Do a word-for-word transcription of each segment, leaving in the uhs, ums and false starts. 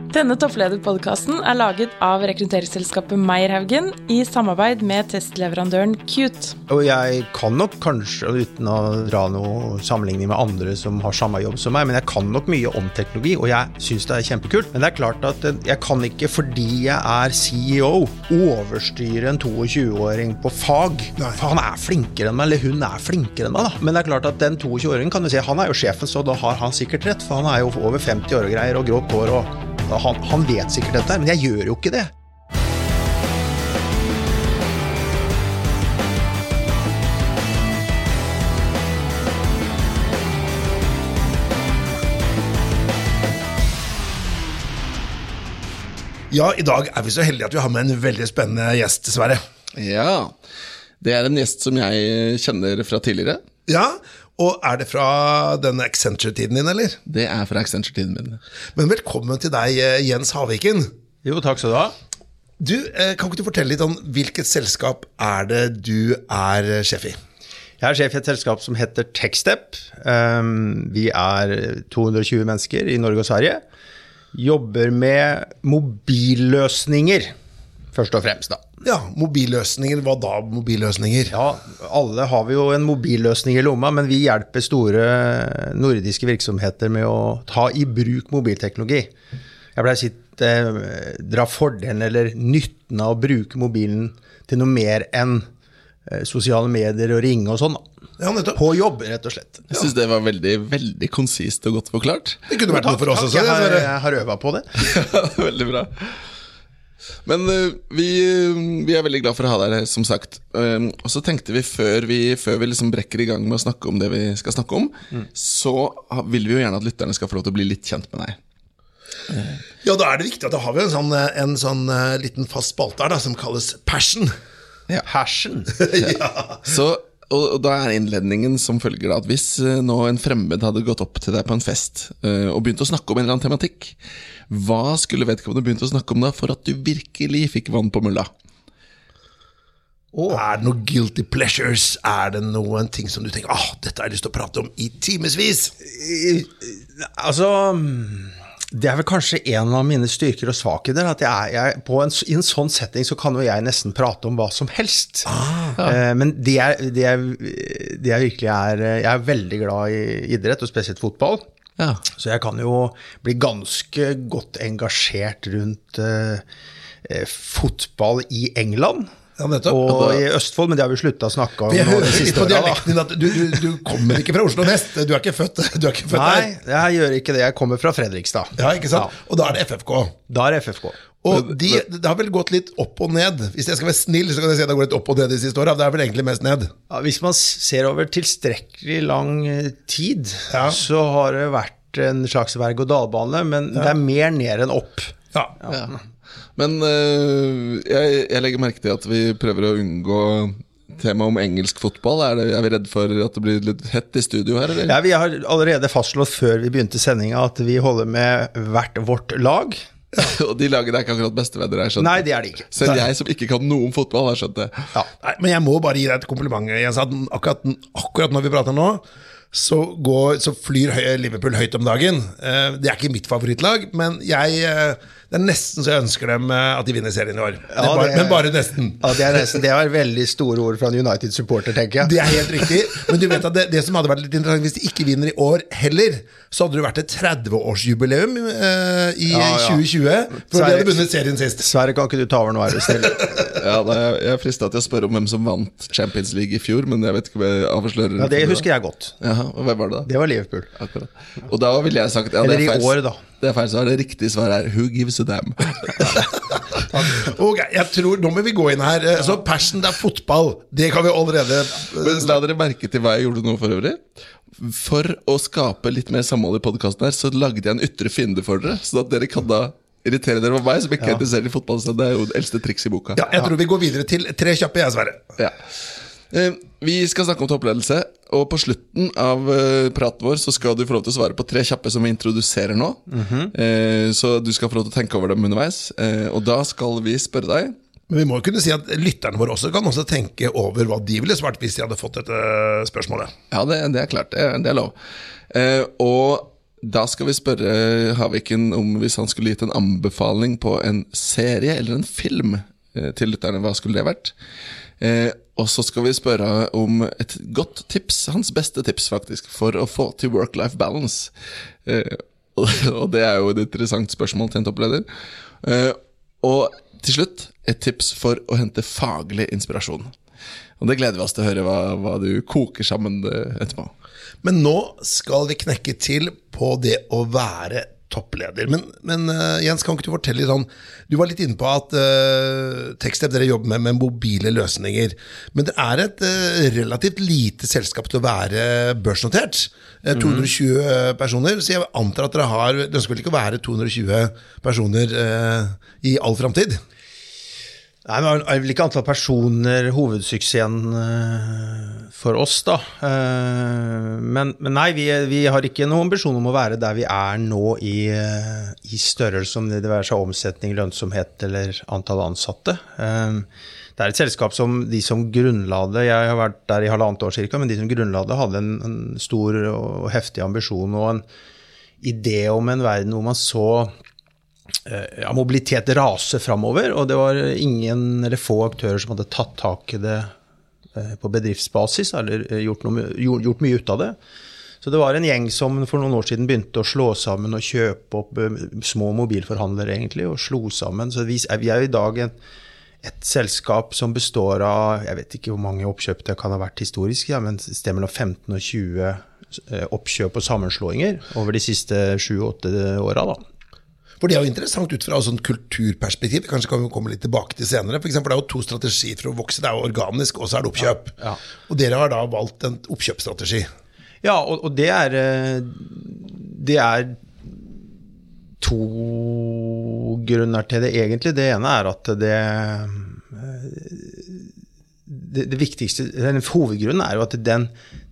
Denne topplederpodcasten er laget av rekrutteringsselskapet Meierhaugen i samarbeid med testleverandøren Qt. Og jeg kan nok kanskje, uten å dra noe sammenligning med andre som har samme jobb som meg, men jeg kan nok mye om teknologi, og jeg synes det er kjempekult. Men det er klart at jeg kan ikke, fordi jeg er C E O, overstyre en tjueto-åring på fag. Nei. For han er flinkere enn meg, eller hun er flinkere enn meg da. Men det er klart at den tjueto-åringen kan du si, han er jo sjefen, så da har han sikkert rett, for han er jo over femti år og greier, og grått hår, og Han, han vet sikkert dette, men jeg gjør jo ikke det. Ja, i dag er vi så heldige at vi har med en veldig spennende gjest, Sverre. Ja, det er en gjest som jeg kjenner fra tidligere. Ja, og er det fra denne Accenture-tiden din, eller? Det er fra Accenture-tiden min. Men velkommen til deg, Jens Haviken. Jo, takk skal du ha. Du, kan ikke du fortelle litt om hvilket selskap er det du er sjef i? Jeg er sjef i et selskap som heter Techstep. Vi er to hundre og tjue mennesker i Norge og Sverige. Jobber med mobilløsninger, først og fremst da. Ja, mobilløsninger, hva da mobilløsninger? Ja, alle har vi jo en mobilløsning i lomma, men vi hjelper store nordiske virksomheter med å ta i bruk mobilteknologi. Jeg pleier å si, eh, dra fordelen eller nytten av å bruke mobilen til noe mer enn eh, sosiale medier og ringe og sånn. Ja, nettopp. På jobb, rett og slett. Jeg synes det var veldig, veldig konsist og godt forklart. Det kunne vært noe for oss også. Jeg har, jeg har øvet på det. Ja, veldig bra. Men uh, vi, vi er veldig glad for å ha deg her, som sagt. Um, og så tenkte vi, før vi, før vi liksom brekker i gang med å snakke om det vi skal snakke om, mm. så vil vi jo gjerne at lytterne skal få lov til å bli litt kjent med deg. Ja, da er det viktig at da har vi en sånn, en sånn uh, liten fast spalte her da, som kalles Passion. Ja. Passion. Ja. Så, og, og da er innledningen som følger da, at hvis uh, nå en fremmed hadde gått opp til deg på en fest uh, og begynt å snakke om en eller annen tematikk, hva skulle vedkommende begynt å snakke om da, for at du virkelig fikk vann på mulla? Oh. Er det noen guilty pleasures? Er det noen ting som du tenker, ah, dette har jeg lyst til å prate om i timesvis? Altså, det er vel kanskje en av mine styrker og svakheter, at jeg, jeg, på en, i en sånn setting så kan jo jeg nesten prate om hva som helst. Ah, ja. eh, men det er, det, er, det er virkelig er, jeg er veldig glad i idrett, og spesielt fotball. Ja. Så jeg kan jo bli ganske godt engasjert rundt uh, fotball i England. Ja, nettopp. Og da, i Østfold, men det har vi sluttet å snakke om. Jeg hører litt på dialekten din at du, du, du kommer ikke fra Oslo Vest, du er ikke født, du er ikke født Nei, der. Nei, jeg gjør ikke det, jeg kommer fra Fredrikstad. Ja, ikke sant? Ja. Og da er det F F K. Da er det F F K. Og de, det har vel gått litt opp og ned. Hvis jeg skal være snill, så kan jeg si at det har gått litt opp og ned de siste årene. Det er vel egentlig mest ned. Ja, hvis man ser over tilstrekkelig lang tid, ja. så har det vært en slags verg- og dalbane, men ja. det er mer ned enn opp. Ja, ja. Men uh, jeg, jeg legger merke til at vi prøver å unngå tema om engelsk fotball. Er, det, er vi redd for at det blir litt hett i studio her, eller? Ja, vi har allerede fastslått før vi begynte sendingen at vi holder med hvert vårt lag. Ja. Og de lagene er ikke akkurat bestevenner, jeg skjønte. Nei, det er de ikke. Selv jeg som ikke kan noe om fotball, har skjønt det. Ja. Nei, men jeg må bare gi deg et kompliment. Jeg sa at akkurat, akkurat når vi prater nå, så, går, så flyr Liverpool høyt om dagen. Det er ikke mitt favorittlag, men jeg... Det er nesten så jeg ønsker dem at de vinner serien i år. Ja, det er bare, det er, men bare nesten. Ja, det er nesten. Det er veldig store ord fra en United-supporter, tenker jeg. Det er helt riktig. Men du vet at det, det som hadde vært litt interessant, hvis de ikke vinner i år heller, så hadde det vært et tretti-årsjubileum uh, i ja, ja. tjue tjue, for Sverre, de hadde vunnet serien sist. Sverre, kan ikke du ta over nå, er du snill? Ja, da, jeg, jeg fristet til å spørre om hvem som vant Champions League i fjor, men jeg vet ikke om jeg avslører. Ja, det husker jeg godt. Jaha, og hvem var det da? Det var Liverpool. Akkurat. Og da ville jeg sagt... Ja, Eller i år da. Det er feil svar, det riktige svar er Who gives a damn? Ok, jeg tror, nå må vi gå inn her. Så passion, det er fotball. Det kan vi allerede... Men la dere merke til hva jeg gjorde nå for øvrig. For å skape litt mer samhold i podcasten her, så lagde jeg en ytre fiende for dere, så at dere kan da irritere dere over meg, som ikke er interessert i fotball. Så det er jo det eldste triks i boka. Ja, jeg tror vi går videre til tre kjappe, jeg, Sverre. Ja. Vi skal snakke om toppledelse, og på slutten av praten vår så skal du få lov til å svare på tre kjappe som vi introduserer nå. Mm-hmm. Så du skal få lov til å tenke over dem underveis, og da skal vi spørre deg. Men vi må jo kunne si at lytterne våre også kan også tenke over hva de ville svart hvis de hadde fått dette spørsmålet. Ja, det, det er klart, det er, det er lov. Og da skal vi spørre Haviken om hvis han skulle gitt en anbefaling på en serie eller en film eh, til lytterne, hva skulle det vært? Eh, og så skal vi spørre om et godt tips, hans beste tips faktisk, for å få til work-life balance. Eh, og, og det er jo et interessant spørsmål til en toppleder. Eh, og til slutt, et tips for å hente faglig inspirasjon. Og det gleder vi oss til å høre hva, hva du koker sammen etterpå. Men nå skal vi knekke til på det å være toppleder. Men, men uh, Jens, kan ikke du fortelle litt sånn, du var litt inne på at uh, Techstep, dere jobber med, med mobile løsninger, men det er et uh, relativt lite selskap til å være børsnotert. Uh, to hundre og tjue personer, så jeg antar at dere har, det ønsker vel ikke å være to hundre og tjue personer uh, i all fremtid? Nei, men det er vel ikke antall personer hovedsuksessen for oss da. Men, men nei, vi, vi har ikke noen ambisjon om å være der vi er nå i, i størrelse, om det være seg omsetning, lønnsomhet eller antall ansatte. Det er et selskap som de som grunnlade, jeg har vært der i halvannet år cirka, men de som grunnlade hadde en, en stor og heftig ambisjon og en idé om en verden hvor man så ja, mobilitet raser fremover, og det var ingen eller få aktører som hadde tatt tak i det på bedriftsbasis, eller gjort, noe, gjort mye ut av det. Så det var en gjeng som for noen år siden begynte å slå sammen og kjøpe opp små mobilforhandlere egentlig, og slo sammen. Så vi er, vi er i dag en, et selskap som består av, jeg vet ikke hvor mange oppkjøp det kan ha vært historisk, ja, men det stemmer nå femten og tjue oppkjøp og sammenslåinger over de siste sju åtte årene da. For det er jo interessant ut fra et sånt kulturperspektiv, kanskje kan vi komme litt tilbake til senere. For eksempel det er jo to strategier for å vokse, det er jo organisk, og så er det oppkjøp. Ja, ja. Og dere har da valgt en oppkjøpsstrategi. Ja, og, og det er, det er to grunner til det egentlig. Det ene er at det, det, det viktigste, den hovedgrunnen er jo at den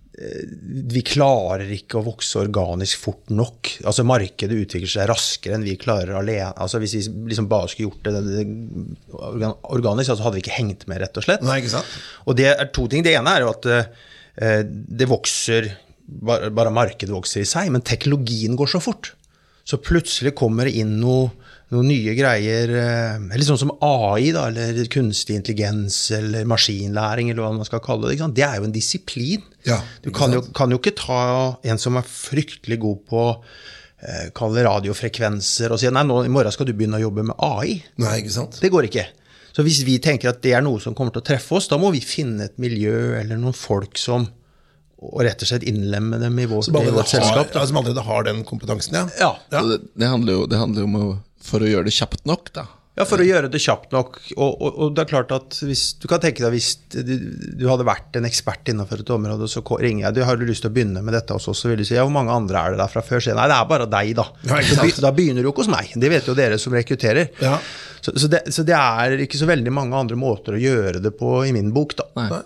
vi klarer ikke å vokse organisk fort nok. Altså markedet utvikler seg raskere enn vi klarer alene. Altså hvis vi liksom bare skulle gjort det, det, det organisk, så hadde vi ikke hengt med rett og slett. Nei, ikke sant? Og det er to ting. Det ene er jo at eh, det vokser, bare, bare markedet vokser i seg, men teknologien går så fort. Så plutselig kommer det inn noe noen nye greier, eller sånn som A I da, eller kunstig intelligens, eller maskinlæring, eller hva man skal kalle det, ikke sant? Det er jo en disiplin. Ja, du kan jo, kan jo ikke ta en som er fryktelig god på eh, kalle radiofrekvenser, og si, nei, nå, i morgen skal du begynne å jobbe med A I. Nei, ikke sant? Det går ikke. Så hvis vi tenker at det er noe som kommer til å treffe oss, da må vi finne et miljø, eller noen folk som, og rett og slett innlemme dem i, vår, i vårt selskap. Ja, som allerede har den kompetansen, ja. Ja. ja. Det, det, handler jo, det handler jo om å for å gjøre det kjapt nok da. Ja, for å gjøre det kjapt nok, og, og, og det er klart at hvis, du kan tenke deg hvis du, du hadde vært en ekspert innenfor et område, så ringer jeg, du har du lyst til å begynne med dette hos oss, så vil du si, ja, hvor mange andre er det der fra før? Så, nei, det er bare deg da. Ja, så, da begynner du ikke hos meg, det vet jo dere som rekrutterer. Ja. Så, så, det, så det er ikke så veldig mange andre måter å gjøre det på i min bok da. Nei.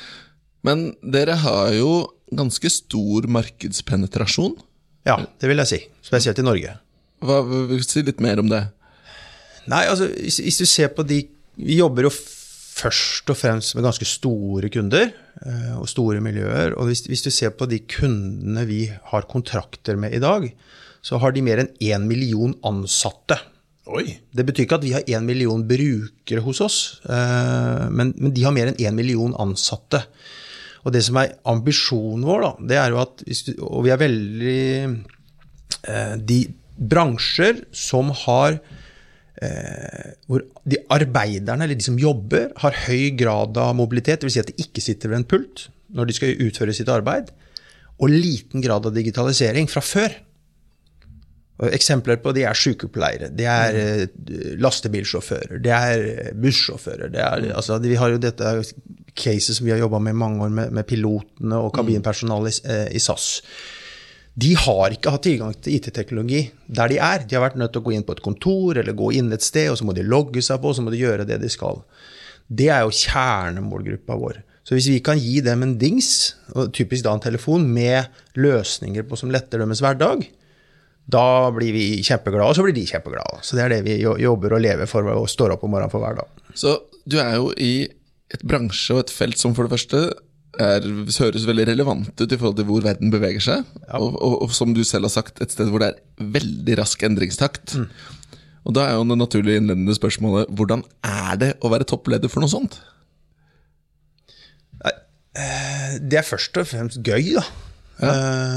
Men dere har jo ganske stor markedspenetrasjon. Ja, det vil jeg si, spesielt i Norge. Hva vil du si litt mer om det? Nei, altså, hvis, hvis du ser på de, vi jobber jo først og fremst med ganske store kunder eh, og store miljøer, og hvis, hvis du ser på de kundene vi har kontrakter med i dag, så har de mer enn en million ansatte. Oi. Det betyr ikke at vi har en million brukere hos oss, eh, men, men de har mer enn en million ansatte. Og det som er ambisjonen vår da, det er jo at, hvis du, og vi er veldig, eh, de bransjer som har eh, hvor de arbeiderne eller de som jobber har høy grad av mobilitet, det vil si at de ikke sitter ved en pult når de skal utføre sitt arbeid, og liten grad av digitalisering fra før. Og eksempler på det er sykepleiere, det er eh, lastebilsjåfører, det er bussjåfører, det er, altså, vi har jo dette caset som vi har jobbet med i mange år med, med pilotene og kabinpersonale i, eh, i S A S. De har ikke hatt tilgang til I T-teknologi der de er. De har vært nødt til å gå inn på et kontor eller gå inn et sted, og så må de logge seg på, og så må de gjøre det de skal. Det er jo kjernemålgruppa vår. Så hvis vi kan gi dem en dings, og typisk da en telefon, med løsninger på som letter deres hverdag, da blir vi kjempeglade, og så blir de kjempeglade. Så det er det vi jobber og lever for, og står opp om morgenen for hver dag. Så du er jo i et bransje og et felt som for det første er, høres veldig relevant ut I forhold til hvor verden beveger seg, ja. og, og, og som du selv har sagt, et sted hvor det er veldig rask endringstakt. Mm. Og da er jo det naturlige innledende spørsmålet, hvordan er det å være toppleder for noe sånt? Det er først og fremst gøy, da. Ja.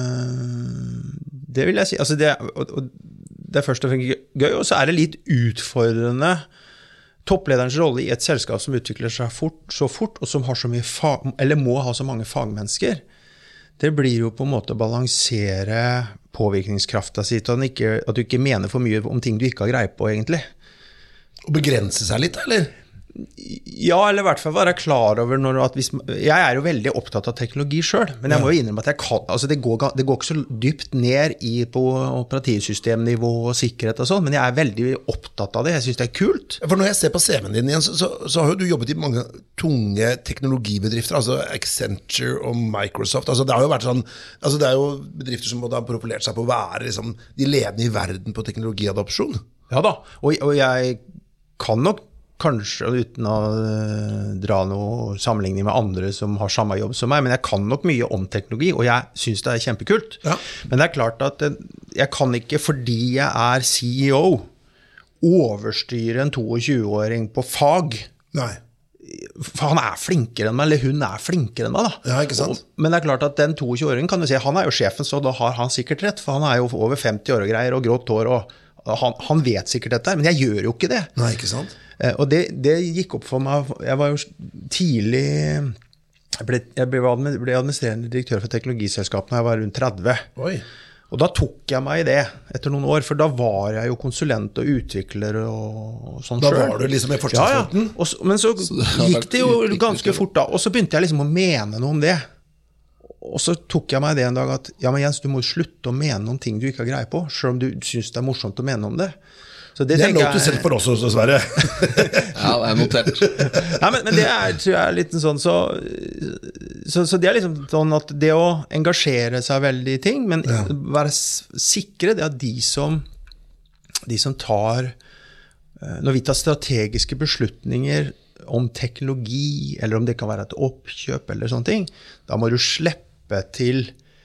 Det vil jeg si. Altså det, og, og det er først og fremst gøy, og så er det litt utfordrende topplederens rolle I et selskap som utvikler seg fort, så fort, og som har så mye fag, eller må ha så mange fagmennesker. Det blir jo på en måte å balansere påvirkningskraften sin, at, ikke, at du ikke mener for mye om ting du ikke har greie på, egentlig. Og begrense seg litt, eller? Ja, eller I hvert fall være klar over når at hvis, jeg er jo veldig opptatt av teknologi selv, men jeg må jo innrømme at jeg kan, altså det, går, det går ikke så dypt ned I på operativsystemnivå og sikkerhet og sånn, men jeg er veldig opptatt av det, jeg synes det er kult. For når jeg ser på C V-en din igjen, så, så, så har jo du jobbet I mange tunge teknologibedrifter, altså Accenture og Microsoft, altså det har jo vært sånn, altså det er jo bedrifter som både har profilert seg på å være liksom, de ledende I verden på teknologiadopsjon. Ja da, og, og jeg kan nok kanskje uten å dra noe sammenligning med andre som har samme jobb som meg, men jeg kan nok mye om teknologi, og jeg synes det er kjempekult. Ja. Men det er klart at jeg kan ikke, fordi jeg er C E O, overstyre en tjueto-åring på fag. Nei. For han er flinkere enn meg, eller hun er flinkere enn meg da. Ja, ikke sant? Og, men det er klart at den tjueto-åringen kan du si, han er jo sjefen, så da har han sikkert rett, for han er jo over femti år og greier, og grått hår, og han, han vet sikkert dette, men jeg gjør jo ikke det. Nei, ikke sant? Og det, det gikk opp for meg, jeg var jo tidlig, jeg ble, jeg ble administrerende direktør for teknologiselskapene, jeg var rundt tretti. Oi. Og da tok jeg meg I det etter noen år, for da var jeg jo konsulent og utvikler og sånn selv. Da var du liksom I forskningsfronten? Ja, ja. Og, men så, så det gikk det jo ganske fort da, og så begynte jeg liksom å mene noe om det. Og så tok jeg meg det en dag at, ja, men Jens, du må slutte å mene noen ting du ikke har greie på, selv om du synes det er morsomt å mene om det. Så det, det er lov til selv for oss også, Sverre. Ja, det er notert. Nei, men, men det er, tror jeg, litt sånn, så, så, så det er liksom sånn at det å engasjere seg veldig I ting, men ja. Være sikre, det er de som, de som tar, når vi tar strategiske beslutninger om teknologi, eller om det kan være et oppkjøp eller sånne ting, da må du slippe til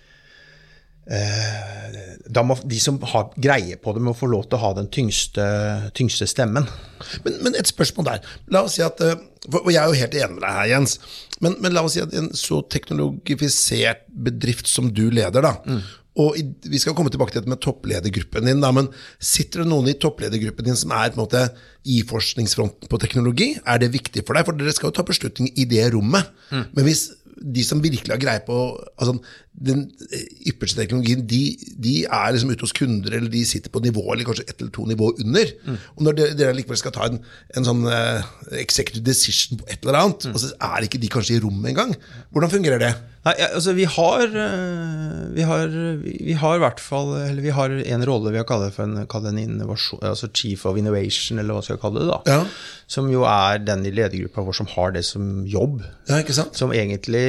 Eh, da må de som har greie på det må få lov til å ha den tyngste, tyngste stemmen. Men, men et spørsmål der, la oss si at, og jeg er jo helt enig med deg her Jens, men, men la oss si at en så teknologifisert bedrift som du leder da, mm. og i, vi skal komme tilbake til det med toppledergruppen din da, men sitter det noen I toppledergruppen din som er på en måte I forskningsfronten på teknologi, er det viktig for deg? For dere skal jo ta beslutning I det rommet, mm. men hvis de som virkelig har greie på altså, den ypperste teknologien, de, de er liksom ute hos kunder, eller de sitter på nivå, eller kanskje ett eller to nivåer under. Mm. Og når dere, dere likevel skal ta en, en sånn uh, executive decision på et eller annet, mm. og så er ikke de kanskje I rommet en gang. Hvordan fungerer det? Nei, altså vi har, vi har, vi har I hvert fall, eller vi har en rolle vi har kallet for en, kallet en innovasjon, altså Chief of Innovation, eller hva skal jeg kalle det da, ja. Som jo er den I ledergruppa vår som har det som jobb, ja, ikke sant? Som egentlig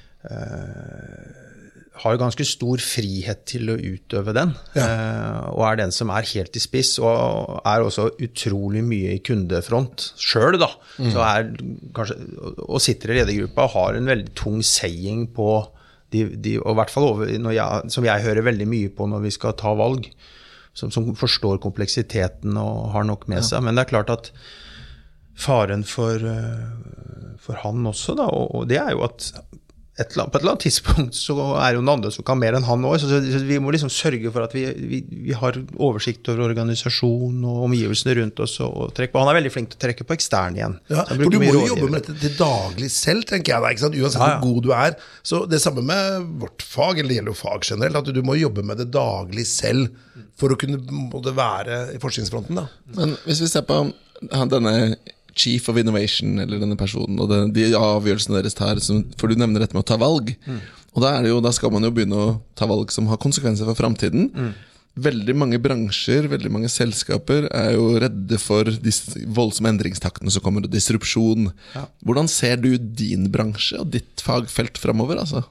uh, har ganske stor frihet til å utøve den, ja. uh, og er den som er helt I spiss, og er også utrolig mye I kundefront selv da, mm. så er kanskje, og sitter I ledergruppa og har en veldig tung saying på, de, de, og I hvert fall over, når jeg, som jeg hører veldig mye på når vi skal ta valg, som, som forstår kompleksiteten og har nok med ja. Seg, men det er klart at faren for, for han også da, og, og det er jo at et, på et eller annet tidspunkt så er jo noen andre som kan mer enn han også, så, så vi må liksom sørge for at vi, vi, vi har oversikt over organisasjon og omgivelsene rundt oss, og, og trekke på. Han er veldig flink til å trekke på ekstern igjen. Ja, for du må jo jobbe med dette til daglig selv, tenker jeg da, ikke sant? Uansett ja, ja. Hvor god du er. Så det samme med vårt fag, eller det gjelder jo fag generelt, at du må jobbe med det daglig selv for å kunne både være I forskningsfronten da. Men hvis vi ser på denne Chief of Innovation, eller denne personen, og det, de avgjørelsene deres tar, som, for du nevner dette med å ta valg, mm. og da, er det jo, da skal man jo begynne å ta valg som har konsekvenser for fremtiden. Mm. Veldig mange bransjer, veldig mange selskaper er jo redde for de voldsomme endringstaktene som kommer, og disrupsjon. Ja. Hvordan ser du din bransje og ditt fagfelt fremover, altså?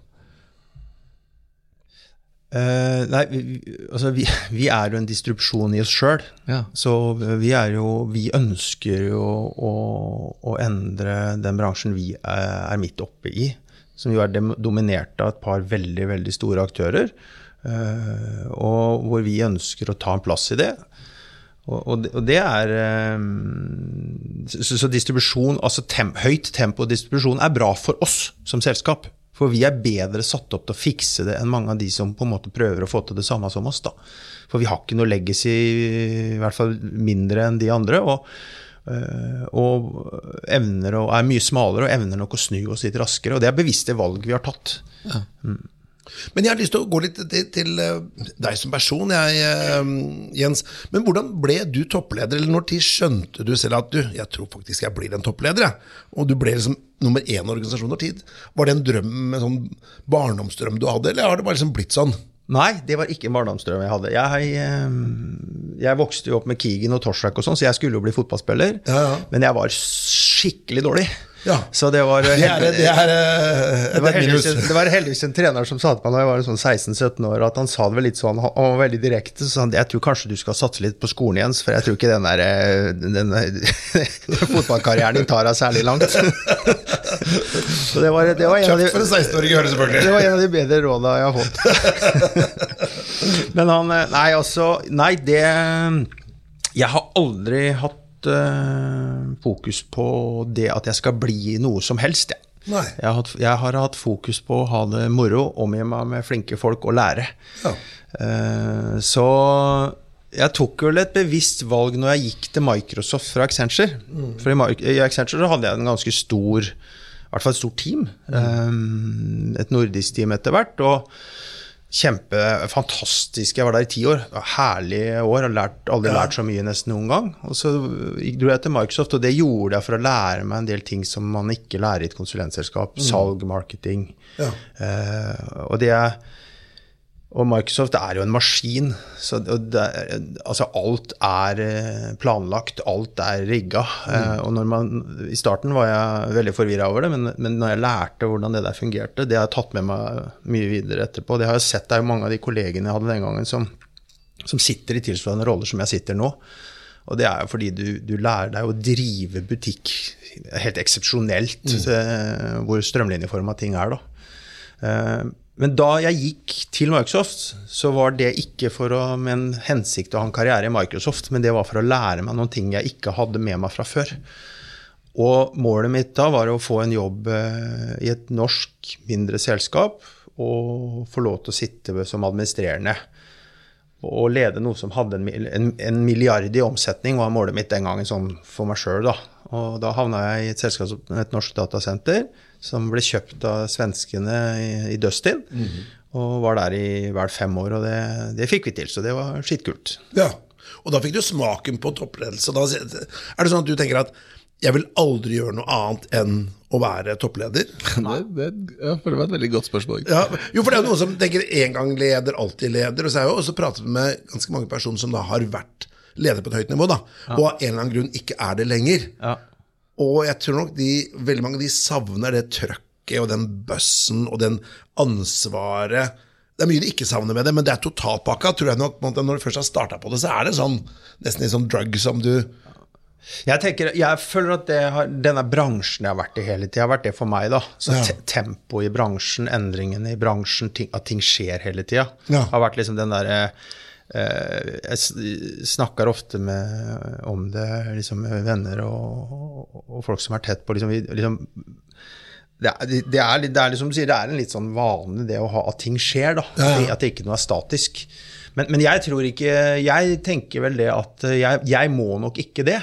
Uh, nei, vi, altså vi, vi er jo en distrupsjon I oss selv, ja. Så vi er jo, vi ønsker jo å, å endre den bransjen vi er, er midt oppe I, som jo er dominert av et par veldig, veldig store aktører, og hvor vi ønsker å ta en plass i det. Og det, og det er så, så distribusjon, altså tem, høyt tempo distribusjon er bra for oss som selskap, for vi er bedre satt opp til å fikse det enn mange av de som på en måte prøver å få til det samme som oss da. For vi har ikke noe legacy, i hvert fall mindre enn de andre, og og evner og er mye smalere og evner nok å snu oss litt raskere, og det er bevisste valg vi har tatt. Ja. Mm. Men jeg har lyst til å gå litt til, til deg som person, jeg, Jens. Men hvordan ble du toppleder, eller når tid skjønte du selv at du, jeg tror faktisk jeg blir en toppleder, jeg. Og du ble liksom nummer én organisasjon over tid. Var det en drøm, en sånn barndomsdrøm du hadde, eller har det bare liksom blitt sånn? Nei, det var ikke en barndomsdrøm jeg hadde. Jeg, jeg vokste jo opp med Keegan og Torsvik og sånn, så jeg skulle jo bli fotballspiller, ja, ja. Men jeg var skikkelig dårlig. Ja. Så det var det er, det er, det var heldigvis, det var heldigvis en trener som sa til meg når jeg var sånn seksten sytten år, at han sa det vel litt sånn, han var veldig direkte, så han, jeg tror kanskje du skal satse litt på skolen igjen, for jeg tror ikke den der den, den fotballkarrieren din tar deg særlig langt. Så det var, det var en av de, for en seksten-åring å høre selvfølgelig. Det var en av de bedre rådene jeg har fått. Men han, nei altså, nei det, jeg har aldri hatt Uh, fokus på det at jeg skal bli noe som helst. Jeg har, hatt, jeg har hatt fokus på å ha det moro, omgi meg med flinke folk og lære. Ja. Uh, så jeg tok vel et bevisst valg når jeg gikk til Microsoft fra Accenture. Mm. For i, i Accenture så hadde jeg en ganske stor, i hvert fall et stort team. Mm. Um, et nordisk team etter hvert, og kjempe fantastisk, jeg var der i ti år, herlige år, har lært, aldri lært så mye nesten noen gang, og så dro jeg til Microsoft, og det gjorde jeg for å lære meg en del ting som man ikke lærer i et konsulentselskap, mm. salg, marketing, ja. uh, og det er, og Microsoft er jo en maskin, så det er, altså alt er planlagt, alt er rigget, mm. uh, og når man, i starten var jeg veldig forvirret over det, men, men når jeg lærte hvordan det der fungerte, det har jeg tatt med meg mye videre etterpå. Det har jeg sett, det er jo mange av de kollegene jeg hadde den gangen som, som sitter i tilsvarende roller som jeg sitter nå, og det er jo fordi du, du lærer deg å drive butikk helt eksepsjonelt, mm. uh, hvor strømlinjeformet ting er da. Uh, Men da jeg gikk til Microsoft, så var det ikke for å, med en hensikt å ha en karriere i Microsoft, men det var for å lære meg noen ting jeg ikke hadde med meg fra før. Og målet mitt da var å få en jobb i et norsk mindre selskap, og få lov til å sitte som administrerende, og lede noe som hadde en, en, en milliard i omsetning, var målet mitt den gangen sånn for meg selv da. Og da havnet jeg i et selskap, et norsk datasenter, som ble kjøpt av svenskene i, i Dustin, mm-hmm. og var der i vel fem år, og det, det fikk vi til, så det var skittkult. Ja, og da fikk du smaken på toppledelse. Da er det sånn at du tenker at jeg vil aldri gjøre noe annet enn å være toppleder? Det, det, ja, for det var et veldig godt spørsmål. Ja, jo, for det er jo noen som tenker en gang leder, alltid leder, og så har jeg jo også pratet med ganske mange personer som da har vært leder på et høyt nivå, da, ja. Og av en eller annen grunn ikke er det lenger. Ja. Og jeg tror nok de, veldig mange de savner det trøkket og den bøssen og den ansvaret. Det er mye de ikke savner med det, men det er totalpakka, tror jeg nok. Når du først har startet på det, så er det sånn, nesten en sånn drug som du... Jeg tenker, jeg føler at det har, denne bransjen jeg har vært i hele tiden, har vært det for meg da. Så ja. te tempo i bransjen, endringene i bransjen, ting, at ting skjer hele tiden, ja. Har vært liksom den der... Jeg snakker ofte med, om det liksom med venner og, og folk som er tett på liksom, liksom, det, er, det, er, det er liksom det er en litt sånn vanlig det å ha at ting skjer da, ja, ja. At det ikke noe er statisk, men, men jeg tror ikke, jeg tenker vel det at jeg, jeg må nok ikke det.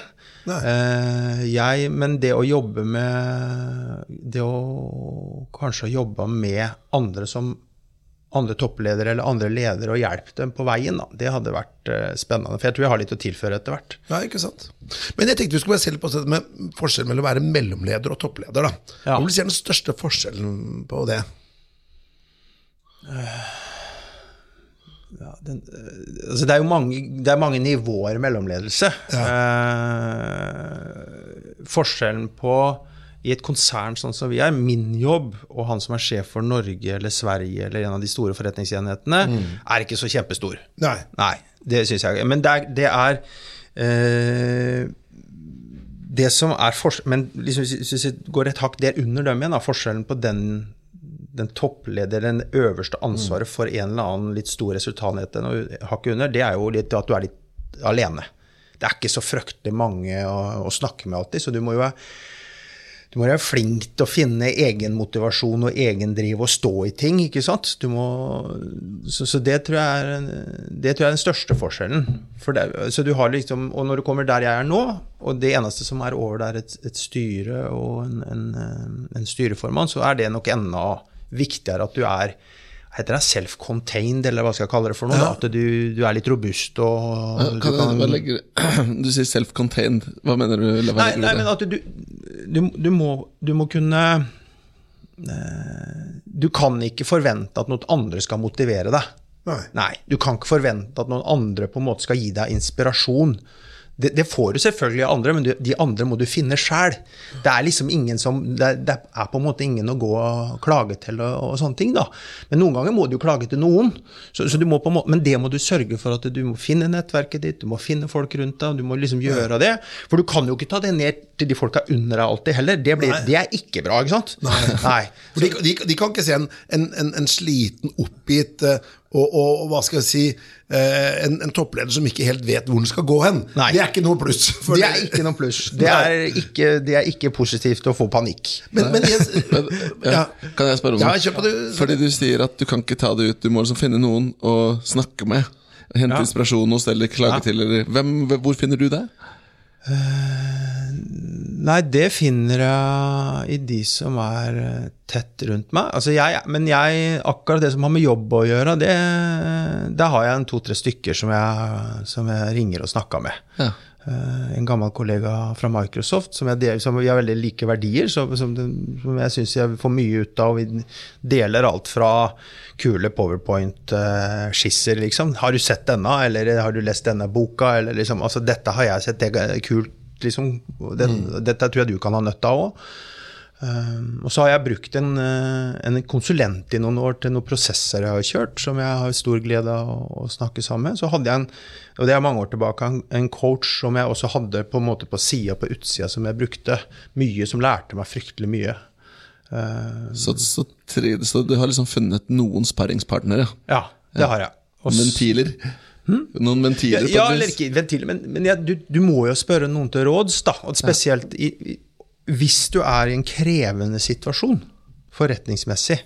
Uh, jeg, men det å jobbe med det å kanskje jobbe med andre som andre toppledere eller andre ledere og hjelpe dem på veien, da. Det hadde vært uh, spennende, for jeg tror jeg har litt å tilføre etter hvert. Ja, ikke sant. Men jeg tenkte vi skulle bare se litt på det med forskjellen mellom å være mellomleder og toppleder da. Ja. Hva vil du si er den største forskjellen på det? Uh, ja, den, uh, altså det er jo mange, det er mange nivåer mellomledelse. Ja. Uh, forskjellen på i et konsern sånn som vi er, min jobb, og han som er sjef for Norge eller Sverige eller en av de store forretningsenhetene, mm. er ikke så kjempestor. Nei. Nei, det synes jeg. Men det er, det er eh, det som er forskjellen, men liksom, hvis vi går et hakk der under dem igjen, da, forskjellen på den den toppleder, den øverste ansvaret for en eller annen litt stor resultatenhet og hakket under, det er jo litt at du er litt alene. Det er ikke så fryktelig mange å, å snakke med alltid, så du må jo være, du må være flink til å finne egen motivasjon og egen driv og stå i ting, ikke sant? Du må, så, så det, tror jeg er, det tror jeg er den største forskjellen. For det, så du har liksom, og når du kommer der jeg er nå, og det eneste som er over der et, et styre og en, en, en styreformann, så er det nok enda viktigere at du er, heter det self-contained, eller hva skal jeg kalle det for noe, ja. At du, du er litt robust og ja, kan du, kan... Legger... du sier self-contained, hva mener du? Hva nei, nei, men at du, du, du, må, du må kunne du kan ikke forvente at noen andre skal motivere deg. Nei. Nei, du kan ikke forvente at noen andre på en måte skal gi deg inspirasjon. Det, det får du selvfølgelig av andre, men du, de andre må du finne selv. Det er liksom ingen som, det, det er på en måte ingen å gå og klage til og, og sånne ting da. Men noen ganger må du klage til noen, så, så du må på en måte, men det må du sørge for at du må finne nettverket ditt, du må finne folk rundt deg, du må liksom gjøre det. For du kan jo ikke ta det ned til de folka under deg alltid heller. Det, blir, det er ikke bra, ikke sant? Nei. Nei. For de, de, de kan ikke se en, en, en, en sliten, oppgitt og, og, og hva skal jeg si, en, en toppleder som ikke helt vet hvor den skal gå hen. Nei. Det er ikke noe pluss. Det er ikke noe pluss. Det er ikke, det er ikke positivt å få panikk. Men, men, jeg, men ja, kan jeg spørre om ja, det? Kjøper du. Fordi du sier at du kan ikke ta det ut, du må liksom finne noen å snakke med, hente ja. Inspirasjon hos, eller klage ja. Til, eller hvem, hvor finner du det? Uh, nei, det finner jeg i de som er tett rundt meg. Altså jeg, men jeg, akkurat det som har med jobb å gjøre, det, der har jeg en to-tre stykker som jeg, som jeg ringer og snakker med. Ja. Uh, en gammel kollega fra Microsoft, som, jeg, som vi har veldig like verdier, som, som, som jeg synes jeg får mye ut av. Vi deler alt fra kule PowerPoint-skisser, liksom. Har du sett denne, eller har du lest denne boka, eller liksom, altså dette har jeg sett, det er kult, liksom. Det, mm. Dette tror jeg du kan ha nødt av også. Um, og så har jeg brukt en, en konsulent i noen år til noen prosesser jeg har kjørt, som jeg har stor glede av å, å snakke sammen med. Så hadde jeg en, og det er mange år tilbake, en, en coach som jeg også hadde på en måte på siden, på utsiden, som jeg brukte mye, som lærte meg fryktelig mye. Uh, så, så, tre, så du har liksom funnet noen sparringspartnere? Ja, det har jeg. Også, ventiler? Hmm? Noen ventiler? Ja, ja eller ikke ventiler, men, men jeg, du, du må jo spørre noen til råds da, og spesielt i, i hvis du er i en krevende situasjon, forretningsmessig,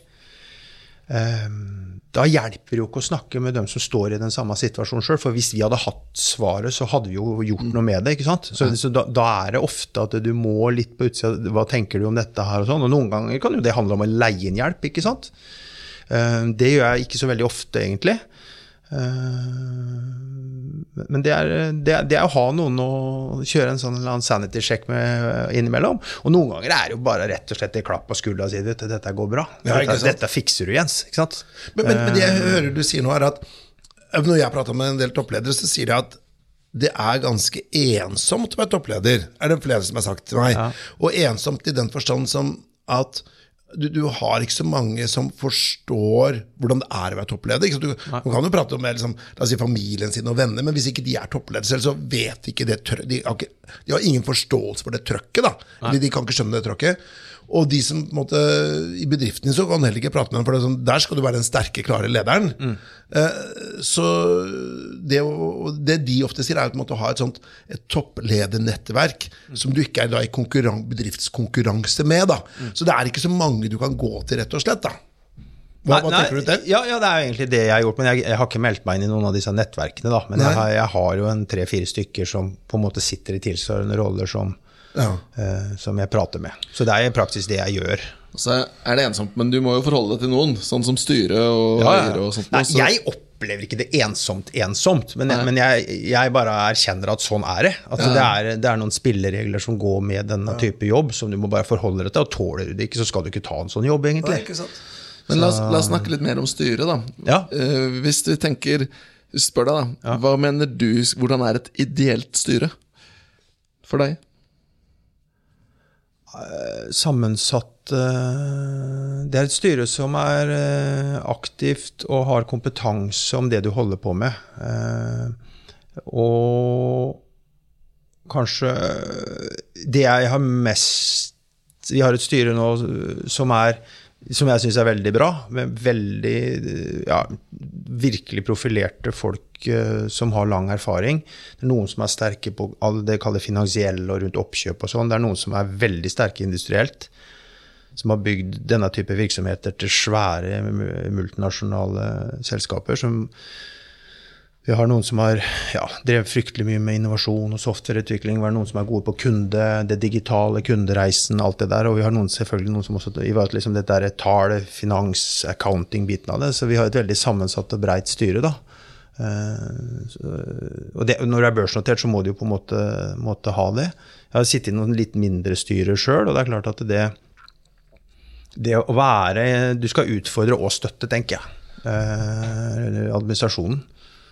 um, da hjelper det jo ikke å snakke med dem som står i den samme situasjonen selv, for hvis vi hadde hatt svaret, så hadde vi jo gjort noe med det, ikke sant? Så, så da, da er det ofte at du må litt på utsiden, hva tenker du om dette her og sånn, og noen ganger kan jo det handle om å leie en hjelp, ikke sant? Um, det gjør jeg ikke så veldig ofte, egentlig. Uh, men det er, det, er, det er å ha noen å kjøre en sånn eller annen sanity-sjekk med innimellom, og noen ganger er det jo bare rett og slett det klapp på skuldra og si, vet du, dette går bra, ja, dette, dette fikser du, Jens, ikke sant? Men, men, men det jeg hører du sier nå er at, når jeg prater med en del toppledere, så sier de at det er ganske ensomt å være toppleder, er det flere som har sagt til meg, ja. Og ensomt i den forstand som at Du, du har ikke så mange som forstår hvordan det er å være toppleder. Du, man kan jo prate om liksom, la oss si, familien sin og venner, men hvis ikke de er toppledere selv, så vet ikke det trøkket. De, de har ingen forståelse for det trøkket, da. Eller de kan ikke skjønne det trøkket. Og de som måtte, i bedriften så kan heller ikke prate med dem, for det er sånn, der skal du være den sterke, klare lederen. Mm. Eh, så det, det de ofte sier er at du måtte ha et sånt et toppledernettverk, mm. som du ikke er da i konkurran- bedriftskonkurranse med. Da. Mm. Så det er ikke så mange du kan gå til, rett og slett. Da. Hva, nei, hva tenker du til? Ja, ja, det er egentlig det jeg har gjort, men jeg, jeg har ikke meldt meg inn i noen av disse nettverkene, da. Men jeg har, jeg har jo en tre-fire stykker som på en måte sitter i tilsvarende roller som Ja. Uh, som jeg prater med. Så det er praktisk det jeg gjør. Så er det ensomt, men du må jo forholde deg til noen, sånn som styre og ja, ja. eier og sånt. Nei, jeg opplever ikke det ensomt, ensomt, men, jeg, men jeg, jeg bare erkjenner at sånn er det. At ja. det, er, det er noen spilleregler som går med denne type jobb, som du må bare forholde deg til, og tåler du det ikke, så skal du ikke ta en sånn jobb, egentlig. Nei, ikke sant. Men la oss, la oss snakke litt mer om styret, da. Ja. Uh, hvis du tenker, spør deg da, ja. Hva mener du, hvordan er et ideelt styre for deg? Sammensatt det er et styre som er aktivt og har kompetanse om det du holder på med, og kanskje det jeg har mest vi har et styre nå som er som jeg synes er veldig bra, med veldig, ja, virkelig profilerte folk uh, som har lang erfaring. Det er noen som er sterke på all det kallet finansielle og rundt oppkjøp og sånn. Det er noen som er veldig sterke industrielt, som har bygd denne type virksomheter til svære multinasjonale selskaper, som vi har noen som har ja, drevet fryktelig mye med innovasjon og softwareutvikling, vi har noen som er gode på kunde, det digitale, kundereisen, alt det der, og vi har noen selvfølgelig noen som også ivaretar liksom det der tale, finans, accounting-biten av det, så vi har et veldig sammensatt og breit styre da. Uh, så, og det, når det er børsnotert så må du jo på en måte, måte ha det. Jeg har sittet i noen litt mindre styrer selv, og det er klart at det, det å være, du skal utfordre og støtte, tenker jeg, uh, administrasjonen.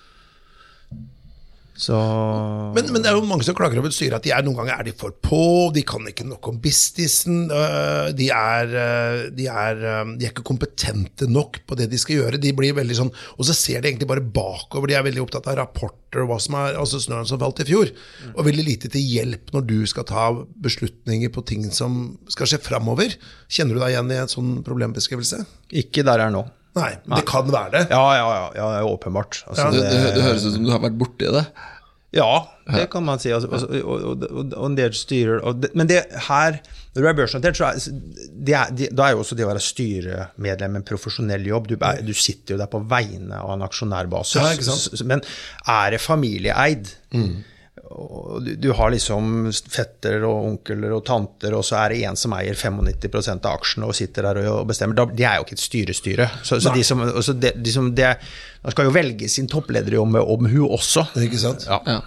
Så... Men, men det er jo mange som klager over styret at de er, noen ganger er de for på, de kan ikke nok om businessen, de er, de er, de er ikke kompetente nok på det de skal gjøre, de blir veldig sånn, og så ser de egentlig bare bakover, de er veldig opptatt av rapporter og hva som er, altså snøen som falt i fjor, og veldig lite til hjelp når du skal ta beslutninger på ting som skal skje fremover. Kjenner du deg igjen i en sånn problembeskrivelse? Ikke der jeg er nå. Nei, men det kan være det. Ja, ja, ja, ja det er åpenbart. Altså, ja, det, det, det høres ut som du har vært borte i det. Ja, det kan man si. Altså, og, og, og, og en del styrer, og det, men det her, når du er børsnotert, så er, det er, det, da er jo også det å være styremedlem en profesjonell jobb. Du, er, du sitter jo der på vegne av en aksjonærbasis. Ja, ikke sant? Men er det familieeid? Mm. Og du, du har liksom fetter og onkler og tanter, og så er det en som eier nittio-fem prosent av aksjene og sitter der og bestemmer. Det er jo ikke et styrestyre. Så, så de som, så de, de som det, de skal jo velge sin toppleder om, om hun også. Ikke sant? Ja. Ja.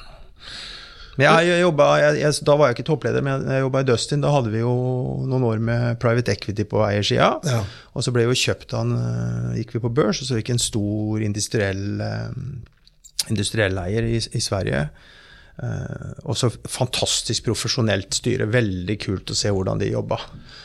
Men jeg, jeg jobbet, jeg, jeg, da var jeg ikke toppleder, men jeg jobbet i Dustin. Da hadde vi jo noen år med private equity på eiersida. Ja. Og så ble jo kjøpt han, gikk vi på børs, og så gikk en stor industriell, industriell eier i, i Sverige. Uh, og så fantastisk profesjonelt styre, veldig kult å se hvordan de jobbet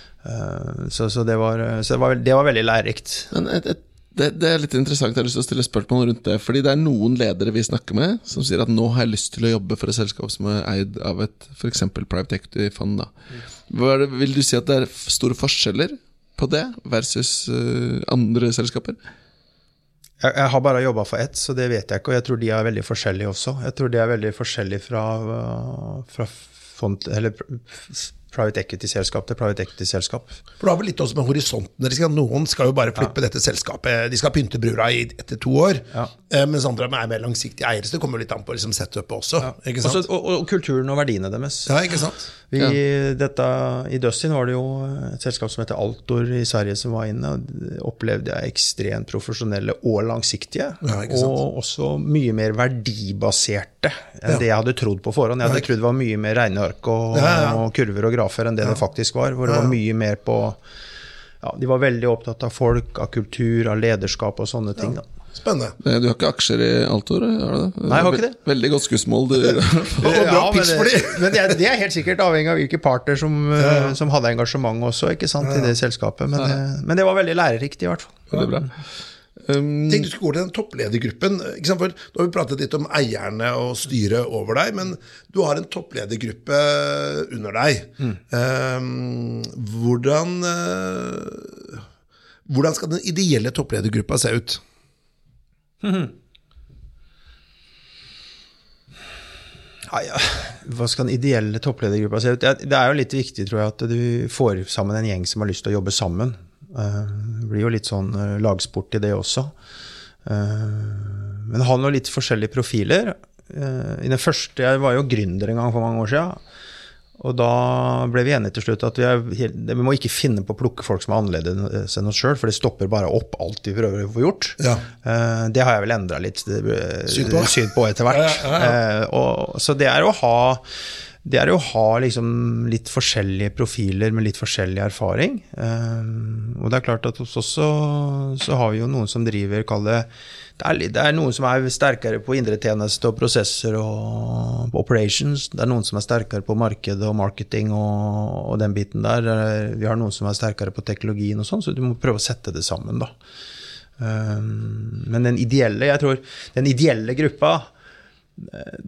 uh, så, så, det var, så det, var, det var veldig lærerikt. Men et, et, det, det er litt interessant, jeg har lyst til å stille spørsmål rundt det, fordi det er noen ledere vi snakker med som sier at nå har jeg lyst til å jobbe for et selskap som er eid av et for eksempel private equity fund da. Hva er det, vil du si at det er store forskjeller på det versus uh, andre selskaper? Jeg, jeg har bare jobbet for ett, så det vet jeg ikke, og jeg tror de er veldig forskjellige også. Jeg tror de er veldig forskjellige fra, fra fond, eller private equity-selskap til private equity-selskap. For det har vel litt også med horisonten. Noen skal jo bare flippe ja. Dette selskapet, de skal pynte brura i etter to år, ja. Mens andre er mer langsiktige eiere, så det kommer jo litt an på liksom, setupet også. Ja. Ikke sant? Også, og, og kulturen og verdiene deres. Ja, ikke sant? Vi, ja. dette, I Dustin var det jo et selskap som heter Altor i Sverige som var inne, og opplevde jeg ekstremt profesjonelle og langsiktige, ja, og også mye mer verdibaserte enn ja. Det jeg hadde trodd på forhånd. Jeg hadde ja, trodd det var mye mer regneark og, ja, ja. Og kurver og grafer enn det ja. Det faktisk var, hvor det var mye mer på, ja, de var veldig opptatt av folk, av kultur, av lederskap og sånne ting da. Spennende. Du har ikke aksjer i Altor, har du det? Nei, jeg har ikke det. Veldig godt skussmål. Du... ja, men, det, men det, er, det er helt sikkert avhengig av hvilke parter som, ja. Som hadde engasjement også, ikke sant, ja. I det selskapet. Men, ja. det, men det var veldig lærerikt i hvert fall. Veldig bra. Um, Tenk du skulle gå til den toppledergruppen, ikke sant? For nå har vi pratet litt om eierne og styret over deg, men du har en toppledergruppe under deg. Mm. Um, hvordan, uh, hvordan skal den ideelle toppledergruppa se ut? Mm-hmm. Ja, ja. Hva skal den ideelle toppledergruppa se ut? Det er jo litt viktig, tror jeg, at du får sammen en gjeng som har lyst til å jobbe sammen. Det blir jo litt sånn lagsport i det også. Men han har litt forskjellige profiler. I den første, jeg var jo gründer en gang for mange år siden, og da ble vi enige til slutt at vi, er, vi må ikke finne på å plukke folk som er annerledes enn oss selv, for det stopper bare opp alt vi prøver å få gjort. Ja. Det har jeg vel endret litt syn på, syn på etter hvert. Ja, ja, ja. Og, så det er å ha Det er å ha liksom litt forskjellige profiler med litt forskjellig erfaring. Um, og det er klart at hos oss så, så har vi jo noen som driver, kaller det, er, det er noen som er sterkere på indre tjeneste og prosesser og operations. Det er noen som er sterkere på marked og marketing og, og den biten der. Vi har noen som er sterkere på teknologien og sånn, så du må prøve å sette det sammen da. Um, men den ideelle, jeg tror, den ideelle gruppa,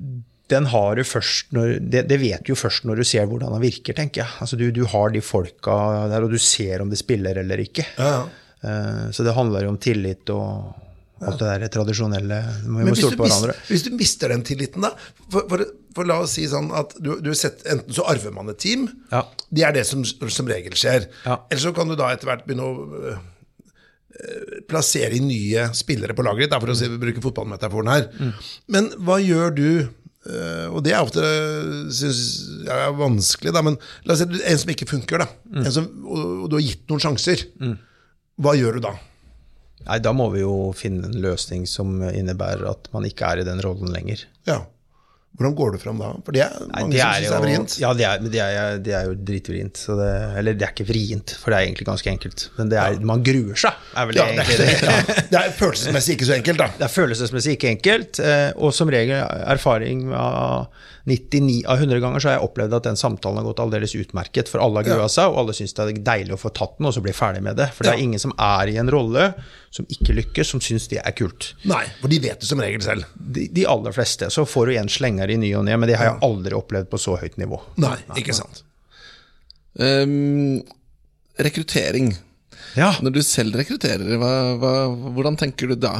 den har du først når, det, det vet du jo først når du ser hvordan den virker, tenker jeg. Altså du, du har de folka der, og du ser om det spiller eller ikke. Ja, ja. Uh, så det handler jo om tillit og alt det der tradisjonelle. Vi må stole på hverandre. Hvis, hvis du mister den tilliten da, for, for, for la oss si sånn at du, du har sett, enten så arver man et team, ja. det er det som, som regel skjer. Ja. Eller så kan du da etter hvert begynne å uh, plassere nye spillere på laget, for å si, bruke fotballmetaforen her. Mm. Men hva gjør du? Uh, og det er ofte synes jeg er vanskelig da, men la oss si en som ikke funker da, mm. en som, og, og du har gitt noen sjanser, mm. hva gjør du da? Nei, da må vi jo finne en løsning som innebærer at man ikke er i den rollen lenger. Ja. Hvordan går du frem da? For det er Nei, mange det som er synes jo, det er vrient. Ja, det er, det, er, det er jo dritvrient. Så det, eller det er ikke vrient, for det er egentlig ganske enkelt. Men det er, ja. man gruer seg, er vel ja, egentlig det. det. Ja. Det er følelsesmessig ikke så enkelt da. Det er følelsesmessig ikke enkelt, og som regel erfaring av nittini av hundre ganger så har jeg opplevd at den samtalen har gått aldeles utmerket, for alle har gruet seg, og alle synes det er deilig å få tatt den, og så bli ferdig med det. For det er ingen som er i en rolle som ikke lykkes, som synes det er kult. Nei, for de vet det som regel selv. De, de aller fleste. Så får du en slenger i ny og ned, men det har jeg aldri opplevd på så høyt nivå. Nei, ikke sant. Um, rekruttering. Ja. Når du selv rekrutterer, hva, hva, hvordan tenker du da?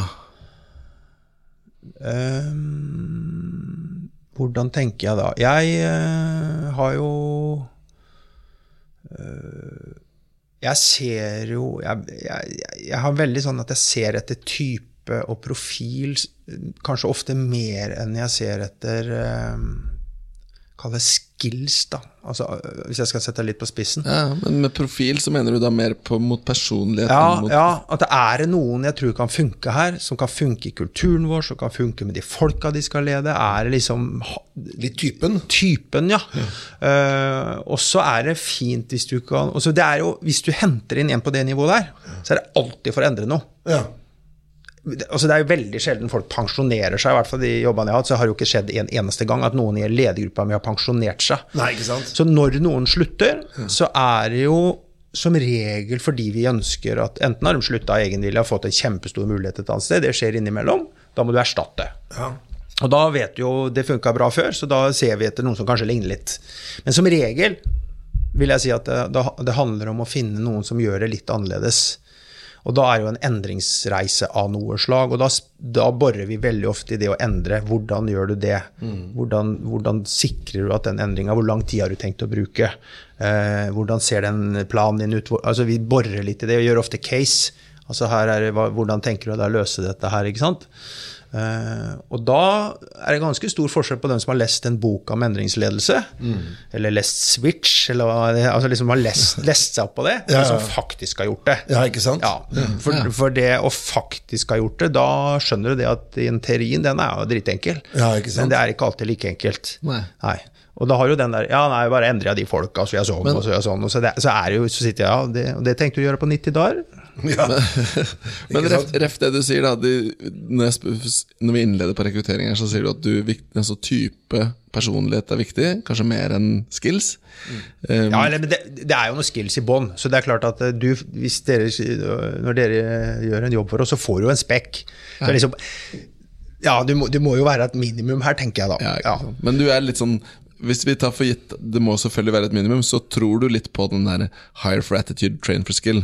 Um, hvordan tenker jeg da? Jeg uh, har jo uh, jeg ser jo jeg, jeg, jeg har veldig sånn at jeg ser etter type og profil kanskje ofte mer enn jeg ser etter um, kall det skills da, altså hvis jeg skal sette litt på spissen. Ja, men med profil så mener du da mer på, mot personlighet? Ja, mot... ja, at det er noen jeg tror kan funke her, som kan funke i kulturen vår, som kan funke med de folka de skal lede, er det liksom... Litt typen? Typen, ja. ja. Uh, og så er det fint hvis du kan... Og så det er jo, hvis du henter inn en på det nivået der, så er det alltid for å endre noe. Ja. Altså det er jo veldig sjelden folk pensjonerer seg, i hvert fall de jobbene jeg har hatt, så har det jo ikke skjedd en eneste gang at noen i en ledergruppa med har pensjonert seg. Nei, ikke sant? Så når noen slutter, ja. så er det jo som regel fordi vi ønsker at enten har de sluttet av egen vilje og fått en kjempestor mulighet et annet sted, det skjer innimellom, da må du erstatte. Ja. Og da vet du jo, det funket bra før, så da ser vi etter noen som kanskje ligner litt. Men som regel vil jeg si at det, det handler om å finne noen som gjør det litt annerledes. Og da er jo en endringsreise av noe slag, og da, da borrer vi veldig ofte i det å endre. Hvordan gjør du det? Mm. Hvordan, hvordan sikrer du at den endringen, hvor lang tid har du tenkt å bruke? Eh, hvordan ser den planen din ut? Altså vi borrer litt i det, og gjør ofte case. Altså her er det, hvordan tenker du å løse dette her, ikke sant? Uh, og da er det ganske stor forskjell på dem som har lest en bok om endringsledelse, mm. eller lest Switch, eller altså liksom har lest, lest seg opp på det, ja, ja. som faktisk har gjort det. Ja, ikke sant? Ja, for, ja. for det å faktisk ha gjort det, da skjønner du det at en teorien, den er jo dritenkel. Ja, ikke sant? Men det er ikke alltid like enkelt. Nei. Nei. Og da har jo den der, ja, nei, bare endrer jeg de folka, så jeg sånn, men, og så jeg sånn, og så, det, så er det jo, så sitter jeg, ja, det, og det tenkte du å gjøre på nitti dager. Ja. Men ref, ref det du sier da, de, når, jeg, når vi innleder på rekruttering her, så sier du at du, en så type personlighet er viktig, kanskje mer enn skills. Mm. Um, ja, eller, men det, det er jo noen skills i bånd, så det er klart at du, hvis dere, når dere gjør en jobb for oss, så får du en spekk. Ja. Så liksom, ja, du må, det må jo være et minimum her, tenker jeg da. Ja, ja. Men du er litt sånn, hvis vi tar for gitt, det må selvfølgelig være et minimum, så tror du litt på den der hire for attitude, train for skill.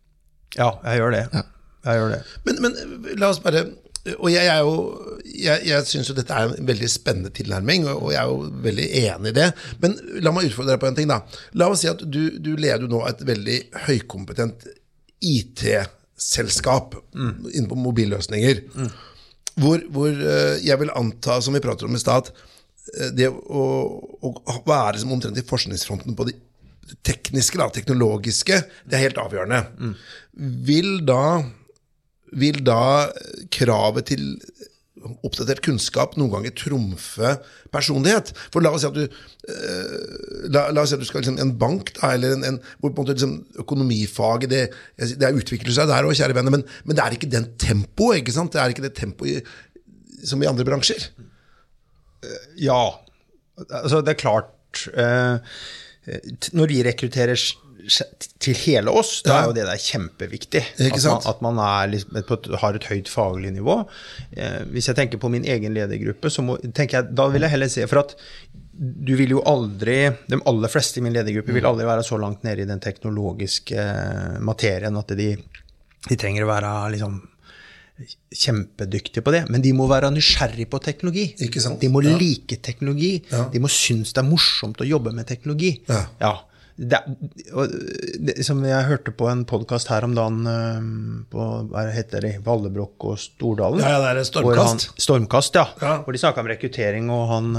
Ja, jeg gjør det. Ja. Jeg gjør det. Men, men la oss bare, og jeg er jo, jeg, jeg synes jo dette er en veldig spennende tilnærming, og jeg er jo veldig enig i det, men la meg utfordre deg på en ting da. La oss si at du, du leder nå et veldig høykompetent I T-selskap mm. inne på mobilløsninger, mm. hvor, hvor jeg vil anta, som vi prater om i sted, det å, å være som omtrent i forskningsfronten på de tekniske, da, teknologiske, det er helt avgjørende. Mm. Vil da vil da kravet til oppdatert kunnskap noen ganger trumfe personlighet? For la oss si at du uh, la, la oss si at du skal liksom, en bank da, eller en, en hvor på en måte liksom, økonomifaget det, det er utvikler seg der også, kjære venner, men, men det er ikke den tempo, ikke sant? Det er ikke det tempo i, som i andre bransjer. Ja, altså det er klart uh, når vi rekrutterer til hele oss, da er jo det der kjempeviktig. At man, at man er liksom, har et høyt faglig nivå. Eh, hvis jeg tenker på min egen ledergruppe, så må, tenker jeg, da vil jeg heller se, for at du vil jo aldri, de aller fleste i min ledergruppe vil aldri være så langt nede i den teknologiske materien at de, de trenger å være liksom kjempedyktige på det, men de må være nysgjerrig på teknologi. Ikke sant? De må ja. like teknologi. Ja. De må synes det er morsomt å jobbe med teknologi. Ja. ja. Det, og det, som jeg hørte på en podcast her om dagen på, hva heter det, Vallebrokk og Stordalen. Ja, ja, det er Stormkast. Han, stormkast, ja. ja. Hvor de snakket om rekruttering, og han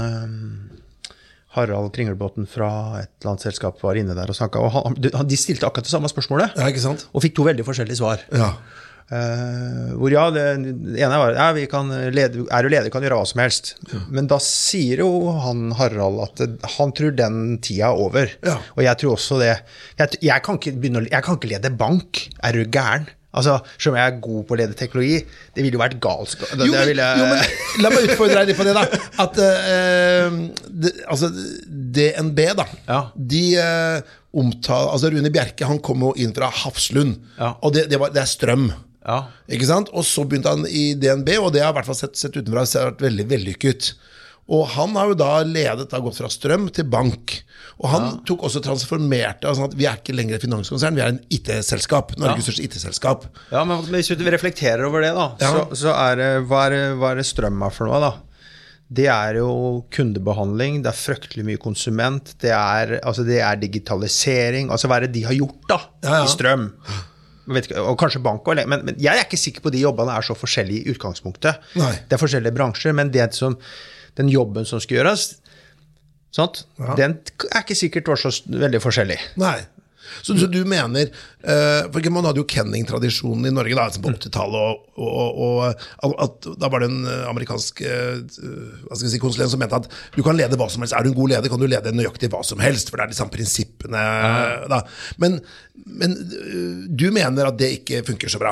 Harald Kringelbåten fra et eller annet selskap var inne der og snakket, og han, de stilte akkurat det samme spørsmålet. Ja, ikke sant? Og fikk to veldig forskjellige svar. Ja. Uh, hvor ja, det, det ene var ja, vi kan lede, er du leder kan gjøre hva som helst, ja. Men da sier jo han Harald at det, han tror den tida er over, ja. Og jeg tror også det jeg, jeg, kan ikke begynne, jeg kan ikke lede bank, er du gæren? Altså, selv om jeg er god på å lede teknologi, det ville jo vært galskap. Jo, men, jeg... jo, men la meg utfordre deg litt på det da, at uh, det, altså, D N B da, ja. De uh, omtaler, altså Rune Bjerke, han kom jo inn fra Hafslund, ja. Og det, det, var, det er strøm. Ja. Ikke sant? Og så begynte han i D N B, og det har i hvert fall sett, sett utenfra vært veldig vellykket. Og han har jo da ledet, har gått fra strøm til bank. Og han ja. Tok også transformerte, altså at vi er ikke lenger et finanskonsern, vi er en I T-selskap, Norges ja. Største I T-selskap. Ja, men hvis vi reflekterer over det da, ja. så, så er det, hva er det, hva er det strøm er for noe da? Det er jo kundebehandling, det er fryktelig mye konsument, det er, altså det er digitalisering, altså hva er det de har gjort da, ja, ja. I strøm? Vet ikke, og kanskje bank og, men, men jeg er ikke sikker på de jobbene er så forskjellige I utgangspunktet. Nei. Det er forskjellige bransjer, men det som, den jobben som skal gjøres, sant? Ja. Den er ikke sikkert var så veldig forskjellig. Nei. Så, så du mener, uh, for man hadde jo Kenning-tradisjonen I Norge da, på åttitallet, og, og, og, og at, da var det en amerikansk uh, hva skal jeg si, konsulent som mente at du kan lede hva som helst. Er du en god leder, kan du lede nøyaktig hva som helst, for det er de samme prinsippene. Uh, da. Men, men uh, du mener at det ikke funker så bra?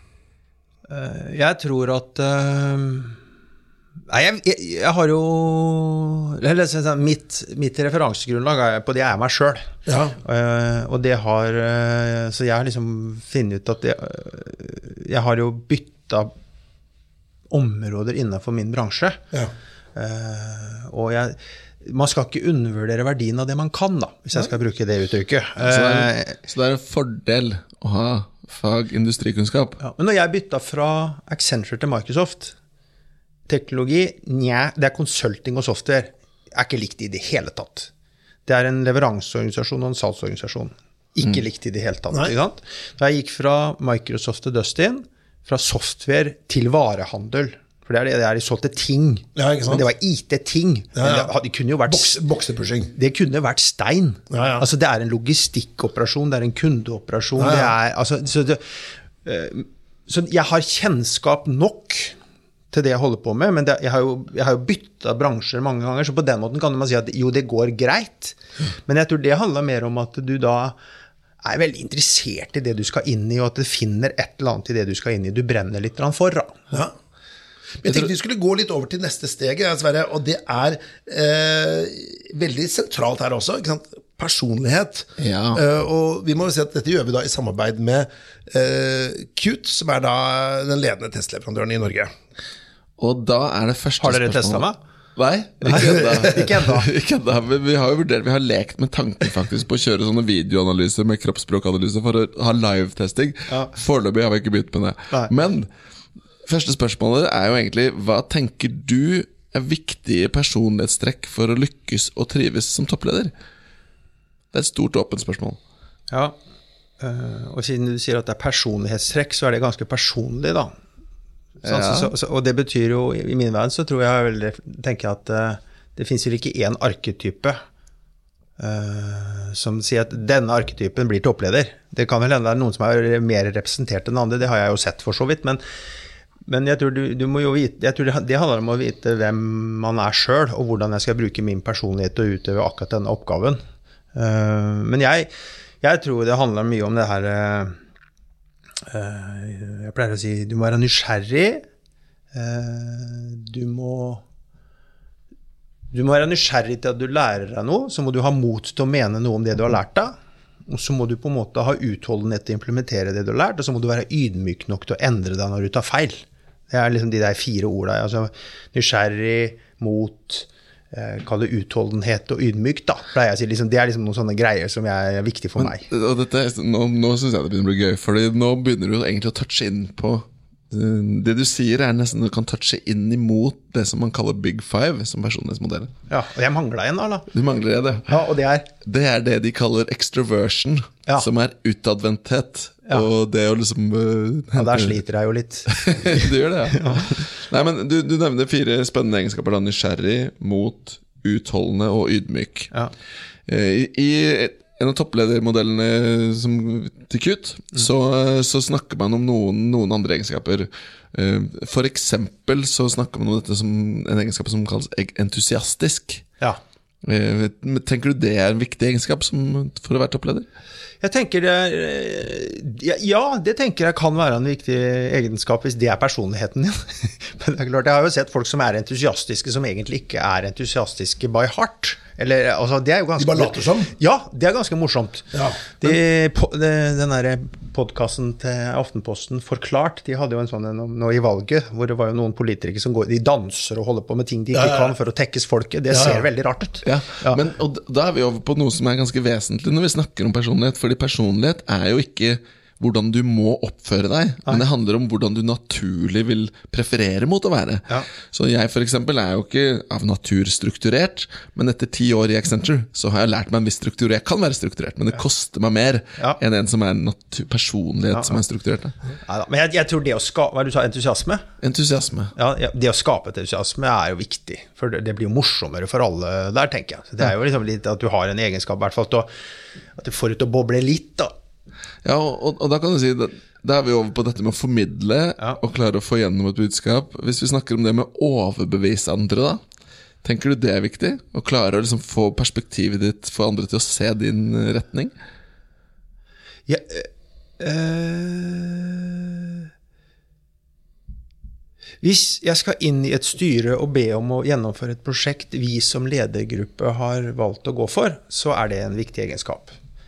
Uh, jeg tror at... Uh Nei, jeg, jeg, jeg har jo mitt, mitt referansegrunnlag er på det jeg er meg selv ja. uh, og det har uh, så jeg har liksom finnet ut at det, uh, jeg har jo byttet områder innenfor min bransje ja. uh, og jeg man skal ikke undervurdere verdien av det man kan da, hvis jeg skal bruke det uttrykket uh, så, det er, så det er en fordel å ha fag industrikunnskap ja. Men når jeg byttet fra Accenture til Microsoft teknologi, nja, det er consulting og software, er ikke likt I det hele tatt. Det er en leveranseorganisasjon og en salgsorganisasjon. Ikke mm. likt I det hele tatt. Ikke sant? Da jeg gikk fra Microsoft til Dustin, fra software til varehandel, for det er det, det er de solgte ting. Ja, ikke sant? Men det var I T-ting. Ja, ja. Det, det kunne jo vært... Boks, boksepushing. Det kunne vært stein. Ja, ja. Altså, det er en logistikkoperasjon, det er en kundeoperasjon, ja, ja. Det er... Altså, så, det, uh, så jeg har kjennskap nok til det jeg holder på med, men det, jeg, har jo, jeg har jo byttet bransjer mange ganger, så på den måten kan man si at jo, det går greit. Men jeg tror det handler mer om at du da er veldig interessert I det du skal inn I, og at du finner et eller annet I det du skal inn I. Du brenner litt for. Ja. Men jeg tenkte vi skulle gå litt over til neste steg, Sverre, og det er eh, veldig sentralt her også, ikke sant? Personlighet. Ja. Uh, og vi må jo si at dette gjør vi da I samarbeid med uh, Qt, som er da den ledende testleverandøren I Norge. Og da er det første spørsmål... Har dere testet meg? Nei, ikke enda. ikke enda. ikke enda. Men vi har jo vurdert, vi har lekt med tanken faktisk på å kjøre sånne videoanalyser med kroppsspråkanalyser for å ha live-testing. Ja. Foreløpig har vi ikke begynt med det. Nei. Men første spørsmålet er jo egentlig, hva tenker du er viktige personlighetstrekk for å lykkes og trives som toppleder? Det er et stort åpent spørsmål. Ja, og siden du sier at det er personlighetstrekk, så er det ganske personlig da. Så, ja. så, så, og det betyr jo, I min verden så tror jeg veldig, tenker at uh, det finnes jo ikke en arketype uh, som sier at denne arketypen blir toppleder. Det kan vel hende det er noen som er mer representert enn andre, det har jeg jo sett for så vidt, men, men jeg tror, du, du må jo vite, jeg tror det, det handler om å vite hvem man er selv, og hvordan jeg skal bruke min personlighet til å utøve akkurat denne oppgaven. Uh, men jeg, jeg tror det handler mye om det her uh, uh, jeg pleier å si du må være nysgjerrig uh, du må Du må være nysgjerrig til at du lærer deg noe, så må du ha mot til å mene noe om det du har lært deg, og så må du på en måte ha utholdenhet til å implementere det du har lært, og så må du være ydmyk nok til å endre deg når du tar feil. Det er liksom de der fire ordene, altså nysgjerrig, mot, eh, kall det utholdenhet og ydmyk da, pleier jeg å si. Liksom, det er liksom noen sånne greier som er viktig for meg. Men, og dette, nå, nå synes jeg det begynner å bli gøy, fordi nå begynner du egentlig å touche inn på det du sier er nesten du kan touche inn imot det som man kaller Big Five som personlighetsmodell. Ja, og jeg mangler en da, da. Du mangler det. Ja, og det er? Det er det de kaller extroversion, ja. Som er utadvendthet. Ja. Og det å liksom uh, ja, der sliter jeg jo litt. Du gjør det, ja. Nei, men du, du nevner fire spennende egenskaper da, nysgjerrig, mot, utholdende og ydmyk. Ja. I, i en av toppledermodellene som, til Qt, mm. så, så snakker man om noen, noen andre egenskaper. For eksempel så snakker man om dette som en egenskap som kalles entusiastisk. Ja. Tenker du det er en viktig egenskap som, for å være toppleder? Jeg tenker det er, ja, det tenker jeg kan være en viktig egenskap hvis det er personligheten din. Men det er klart, jeg har jo sett folk som er entusiastiske som egentlig ikke er entusiastiske by heart. Eller, altså, det er jo ganske, de bare later som? Ja, det er ganske morsomt. Ja, men... de, po, de, den der podcasten til Aftenposten Forklart, de hadde jo en sånn nå, nå i valget, hvor det var jo noen politikere som går, de danser og holder på med ting de ikke ja, ja. kan for å tekkes folket. Det ja, ja. ser veldig rart ut. Ja, ja. Men og da er vi over på noe som er ganske vesentlig når vi snakker om personlighet, fordi personlighet er jo ikke hvordan du må oppføre deg, men det handler om hvordan du naturlig vil preferere mot å være. Ja. Så jeg for eksempel er jo ikke av natur strukturert, men etter ti år i Accenture så har jeg lært meg en viss struktur. Jeg kan være strukturert, men det ja. koster meg mer ja. enn en som er natur, personlighet ja. som er strukturert. Ja, men jeg, jeg tror det å skape, hva er det du sa, entusiasme? Entusiasme. Ja, det å skape entusiasme er jo viktig, for det, det blir jo morsommere for alle der, tenker jeg. Så det er jo liksom litt at du har en egenskap, i hvert fall til å, at du får ut å boble litt da. Ja, og, og da kan du si da, da er vi over på dette med å formidle ja. og klare å få gjennom et budskap. Hvis vi snakker om det med å overbevise andre da, tenker du det er viktig? Å klare å liksom få perspektivet ditt for andre til å se din retning? Ja, øh, hvis jeg skal inn i et styre og be om å gjennomføre et prosjekt vi som ledergruppe har valgt å gå for, så er det en viktig egenskap.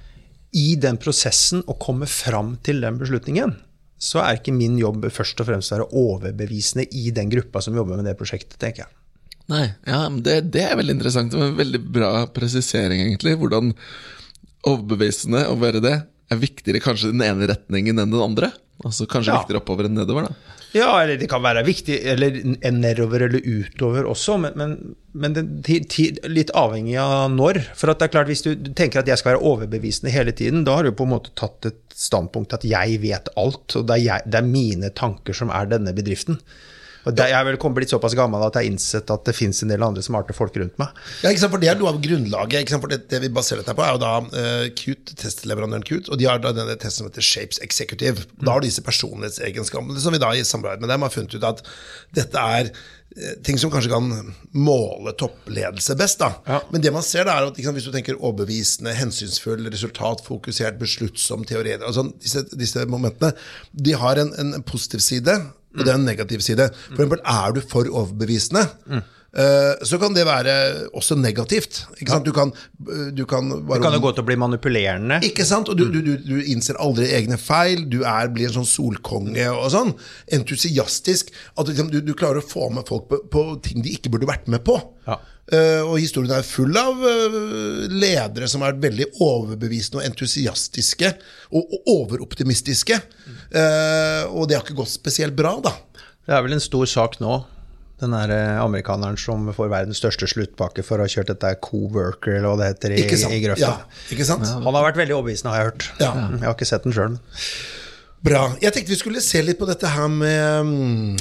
I den prosessen å komme fram til den beslutningen, så er ikke min jobb først og fremst å være overbevisende i den gruppa som jobber med det prosjektet, tenker jeg. Nei, ja, det, det er veldig interessant, og en veldig bra presisering egentlig, hvordan overbevisende å være det er viktigere kanskje den ene retningen enn den andre, altså kanskje ja. viktigere oppover enn nedover da. Ja, eller det kan være viktig, eller nedover eller utover også, men, men, men det er litt avhengig av når. For at det er klart, hvis du tenker at jeg skal være overbevisende hele tiden, da har du på en måte tatt et standpunkt at jeg vet alt, og det er, jeg, det er mine tanker som er denne bedriften. Og det, jeg er vel kommet blitt såpass gammel at jeg har innsett at det finnes en del andre smarte folk rundt meg. Ja, ikke sant, for det er noe av grunnlaget, ikke sant, for det, det vi baserer dette på er jo da uh, Qt, testleverandøren Qt, og de har da denne testen som heter Shapes Executive. Da har disse personlighetsegenskapene som vi da i samarbeid med dem har funnet ut at dette er ting som kanskje kan måle toppledelse best da. Ja. Men det man ser da er at liksom, hvis du tenker overbevisende, hensynsfull, resultatfokusert, besluttsom, teori, altså disse, disse momentene, de har en, en positiv side, og det er en negativ side. For eksempel, er du for overbevisende, mm. uh, så kan det være også negativt. Ikke sant? Du kan, du kan, bare, det kan jo gå til å bli manipulerende. Ikke sant? Og du, du, du, du innser aldri egne feil, du er, blir en sånn solkonge og sånn. Entusiastisk. At liksom, du, du klarer å få med folk på, på ting de ikke burde vært med på. Ja. Uh, og historien er full av uh, ledere som er veldig overbevisende og entusiastiske og, og overoptimistiske uh, og det har ikke gått spesielt bra da. Det er vel en stor sak nå, den der amerikaneren som får verdens største sluttpakke for å ha kjørt dette coworker eller hva det heter i, i grøfta. Ja, ikke sant? Han har vært veldig overbevisende, har jeg hørt. Ja. Jeg har ikke sett den selv. Bra. Jeg tenkte vi skulle se litt på dette her med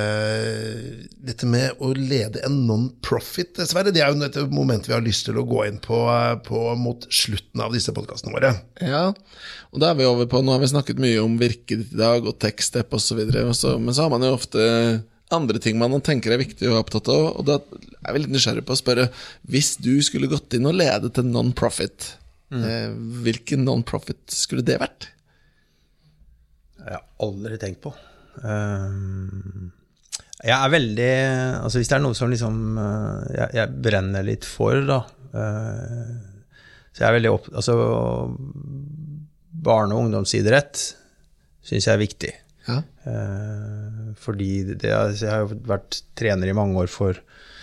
eh, dette med å lede en non-profit, Sverre. Det er jo et moment vi har lyst til å gå inn på, på mot slutten av disse podcastene våre. Ja, og da er vi over på, nå har vi snakket mye om virket i dag og tekststep og så videre, og så, men så har man jo ofte andre ting man tenker er viktig og opptatt av, og da er vi litt nysgjerrig på å spørre, hvis du skulle gått inn og ledet en non-profit, mm. eh, hvilken non-profit skulle det vært? Jeg har aldri tenkt på. Um, Jeg er veldig, altså hvis det er noe som liksom jeg, jeg brenner litt for da, så jeg er veldig opp, altså barne- og ungdomsidrett synes jeg er viktig. Ja. Fordi det, altså jeg har jo vært trener i mange år for,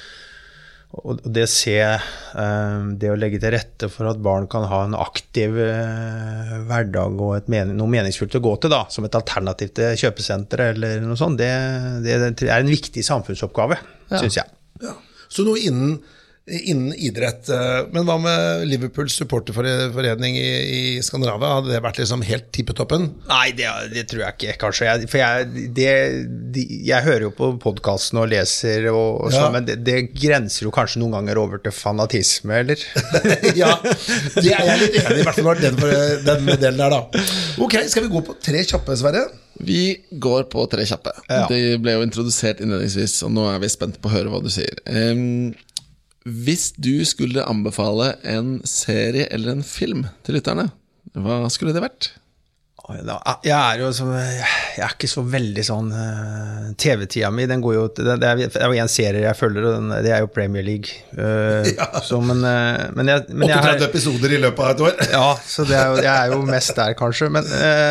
og det å se, det å legge til rette for at barn kan ha en aktiv hverdag og et men, noe meningsfullt å gå til da, som et alternativ til kjøpesenter eller noe sånt, det, det er en viktig samfunnsoppgave, ja. Synes jeg. Ja. Så noe innen innen idrett, men hva med Liverpools supporterforening i, i Skandinavia? Hadde det vært liksom helt tippetoppen? Nei, det, det tror jeg ikke, kanskje. Jeg, for jeg, det, de, jeg hører jo på podcasten og leser, og, og ja. Så, men det, det grenser jo kanskje noen ganger over til fanatisme, eller? Ja, det er jeg litt enig i, hvert fall var den, den delen der da. Ok, skal vi gå på tre kjappe, Sverre? Vi går på tre kjappe. Ja. Det ble jo introdusert innledningsvis, og nå er vi spent på å høre hva du sier. Um, Hvis du skulle anbefale en serie eller en film til lytterne, hva skulle det vært? Jeg er jo så, jeg er ikke så veldig sånn uh, T V-tida mi, den går jo det, det er jo en serie jeg følger, og den, det er jo Premier League uh, ja. Så, men, uh, men jeg, men jeg åttitretti episoder i løpet av et år. Ja, så det er jo, jeg er jo mest der kanskje. Men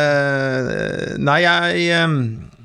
uh, nei, jeg um,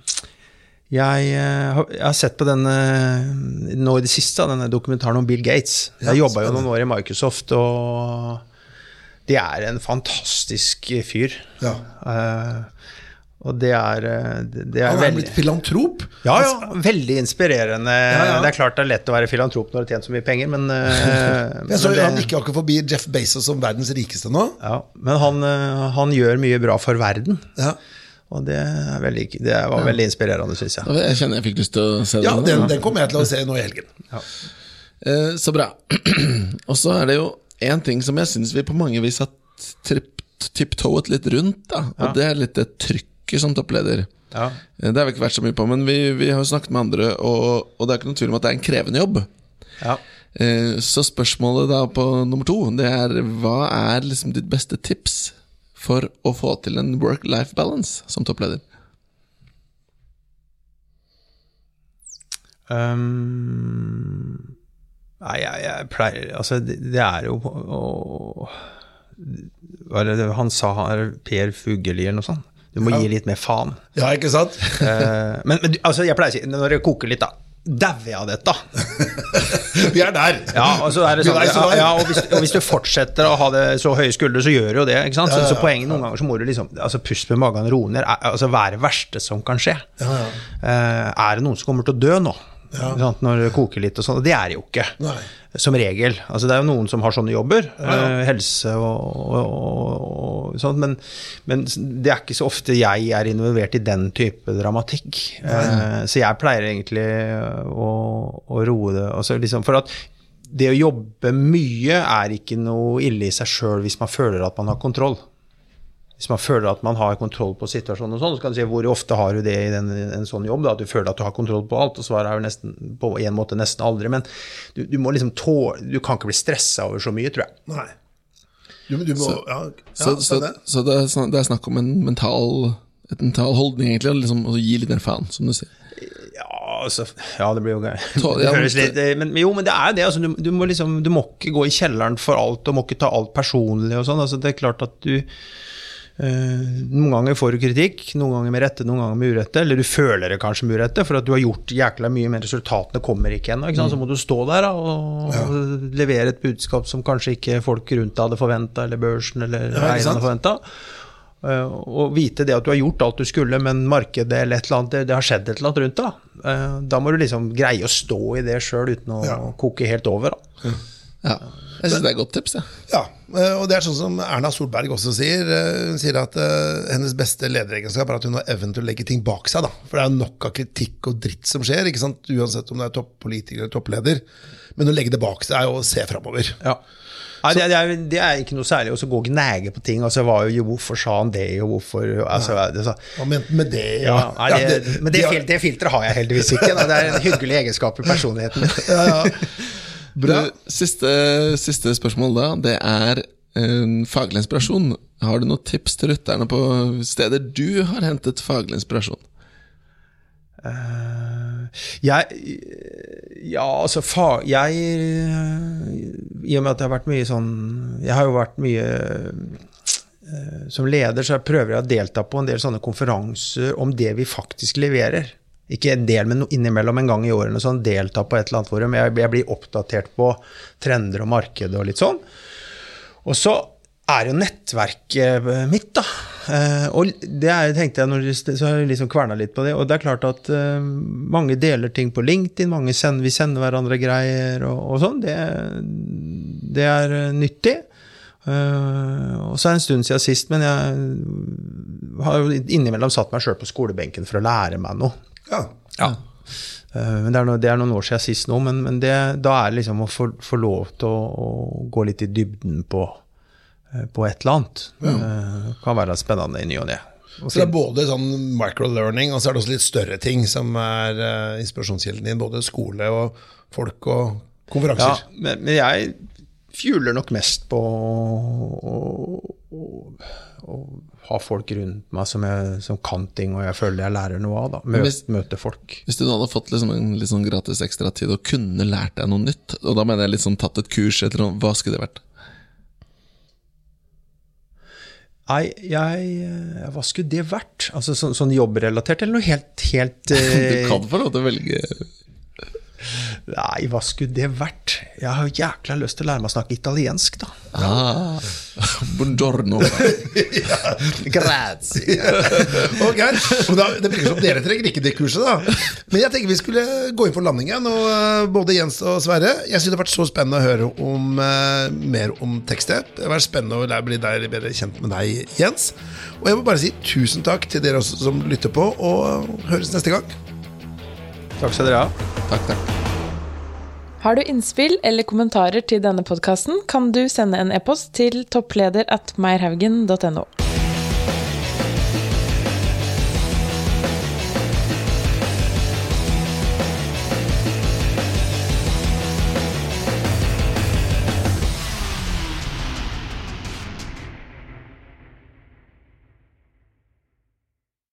Jeg, jeg har sett på denne nå i det siste, denne dokumentaren om Bill Gates. Jeg ja, jobbet jo noen år i Microsoft, og det er en fantastisk fyr. Ja. Uh, og det er, det er Han er veldig... blitt filantrop? Ja, ja, veldig inspirerende. Ja, ja. Det er klart det er lett å være filantrop når du har tjent så mye penger, men... Uh, jeg så men det, han gikk jo akkurat forbi Jeff Bezos som verdens rikeste nå. Ja, men han, han gjør mye bra for verden. Ja. Og det, er veldig, det var veldig inspirerende, synes jeg. Jeg kjenner jeg fikk lyst til å se ja, den. Ja, den kommer jeg til å se nå i helgen. Ja. Eh, så bra. Og så er det jo en ting som jeg synes vi på mange vis har tipptoet litt rundt, da. Og ja. Det er litt det trykket som toppleder. Ja. Det har vi ikke vært så mye på, men vi, vi har jo snakket med andre, og, og det er ikke noen tvil om at det er en krevende jobb. Ja. Eh, så spørsmålet da på nummer to, det er, hva er liksom ditt beste tips for å få til en work-life balance som toppleder? Um, nei, jeg, jeg pleier altså det, det er jo å, hva er det han sa, Per Fugelli eller noe sånt, du må ja. Gi litt mer faen. Ja, ikke sant? uh, men, men altså, jeg pleier å si, når det koker litt da, dauer av dette. Vi er der. Ja, og, så er det sånn, ja, ja, og, hvis, og hvis du fortsetter å ha det så høye skulder, så gjør du jo det, ikke sant? Så, ja, ja, ja. Så poenget noen ganger så må du liksom, altså puste med magen, roe ned, altså være det verste som kan skje. Ja, ja. Uh, er det noen som kommer til å dø nå? Ja. Sant, når det koker litt og sånn, og det er det jo ikke. Nei. Som regel. Altså det er jo noen som har sånne jobber, ja, ja. Uh, helse og, og, og, og sånt, men, men det er ikke så ofte jeg er involvert i den type dramatikk. Uh, så jeg pleier egentlig å, å roe det. Altså liksom, for at det å jobbe mye er ikke noe ille i seg selv hvis man føler at man har kontroll. Hvis man føler at man har kontroll på situasjonen og sånn, så kan du si, hvor ofte har du det i den, en sånn jobb, da, at du føler at du har kontroll på alt, og svaret er jo nesten, på en måte nesten aldri, men du, du må liksom tåle, du kan ikke bli stresset over så mye, tror jeg. Nei. Du, du må, så, ja, ja, så, så, det. så det, er, det er snakk om en mental, et mental holdning egentlig, liksom, å gi litt mer faen, som du sier. Ja, altså, ja, det blir jo gøy. Det høres litt, men, jo, men det er det, altså, du, du, må liksom, du må ikke gå i kjelleren for alt, og må ikke ta alt personlig og sånn, altså, det er klart at du Uh, noen ganger får du kritikk, noen ganger med rette, noen ganger med urette, eller du føler det kanskje med urette, for at du har gjort jækla mye, men resultatene kommer ikke ennå, ikke sant? Så må du stå der da, og, ja. og levere et budskap som kanskje ikke folk rundt deg hadde forventet, eller børsen, eller ja, eierne hadde forventet. Uh, og vite det at du har gjort alt du skulle, men markedet eller et eller annet, det, det har skjedd et eller annet rundt da. Uh, da må du liksom greie å stå i det selv uten å ja. Koke helt over da. Ja. Ja. Jeg synes det er et godt tips, ja. Ja, og det er sånn som Erna Solberg også sier. Hun sier at uh, hennes beste lederegenskap er at hun har evnen til å legge ting bak seg, da. For det er nok av kritikk og dritt som skjer, ikke sant? Uansett om det er toppolitiker eller toppleder. Men å legge det bak seg er å se fremover. Ja. Nei, det, er, det er ikke noe særlig å gå og gnage på ting, altså hva, jo, hvorfor sa han det, og hvorfor altså, det, så. Hva mente med det? Ja. Ja, nei, det, ja, det, men det, fil, det filtret har jeg heldigvis ikke, da. Det er en hyggelig egenskap i personligheten. Ja, ja. Bra. Siste, siste spørsmål da, det er um, faglig inspirasjon. Har du noen tips til rytterne på steder du har hentet faglig inspirasjon? Uh, Jeg, ja, altså, fag, jeg, i og med at det har vært mye sånn, jeg har jo vært mye, som leder så prøver jeg å delta på en del sånne konferanser om det vi faktisk leverer. Ikke en del, men innimellom en gang i årene, sånn, delta på et eller annet forum. Jeg, jeg blir oppdatert på trender og marked og litt sånn. Og så er jo nettverket mitt da, og det er, tenkte jeg, når jeg, så har jeg liksom kvernet litt på det, og det er klart at uh, mange deler ting på LinkedIn, mange sender, vi sender hverandre greier og, og sånn, det, det er nyttig. Uh, og så er det en stund siden sist, men jeg har jo innimellom satt meg selv på skolebenken for å lære meg noe. Ja. Ja. Uh, men det er, no, det er noen år siden sist nå, men, men det, da er det liksom å få, få lov til å, å gå litt i dybden på på et eller annet. Ja. Uh, kan være spennende i ny og det. Så det er både sånn microlearning, og så er det også litt større ting som er uh, inspirasjonskilden din, både skole og folk og konferanser. Ja, men, men jeg fjuler nok mest på å, å, å ha folk rundt meg som, jeg, som kan ting, og jeg føler jeg lærer noe av da. Møte, hvis, møte folk. Hvis du hadde fått liksom en litt sånn gratis ekstra tid og kunne lært deg noe nytt, og da mener jeg liksom tatt et kurs eller noe, hva skulle det vært? Nei, jeg, hva skulle det vært? Altså så, sånn jobbrelatert, eller noe helt, helt eh... Du kan få lov til å velge. Nei, hva skulle det vært? Jeg har jækla lyst til å lære meg å snakke italiensk da. Ah, buongiorno. Ja, grazie. Ok, og da, det blir som dere trenger ikke det kurset da. Men jeg tenker vi skulle gå inn for landingen, og både Jens og Sverre, jeg synes det har vært så spennende å høre om, uh, mer om tekststep. Det har vært spennende å bli der bedre kjent med deg, Jens. Og jeg må bare si tusen takk til dere også som lytter på, og høres neste gang. Takk skal dere ha. Takk, takk. Har du innspill eller kommentarer til denne podcasten, kan du sende en e-post til toppleder at meierhaugen punktum no.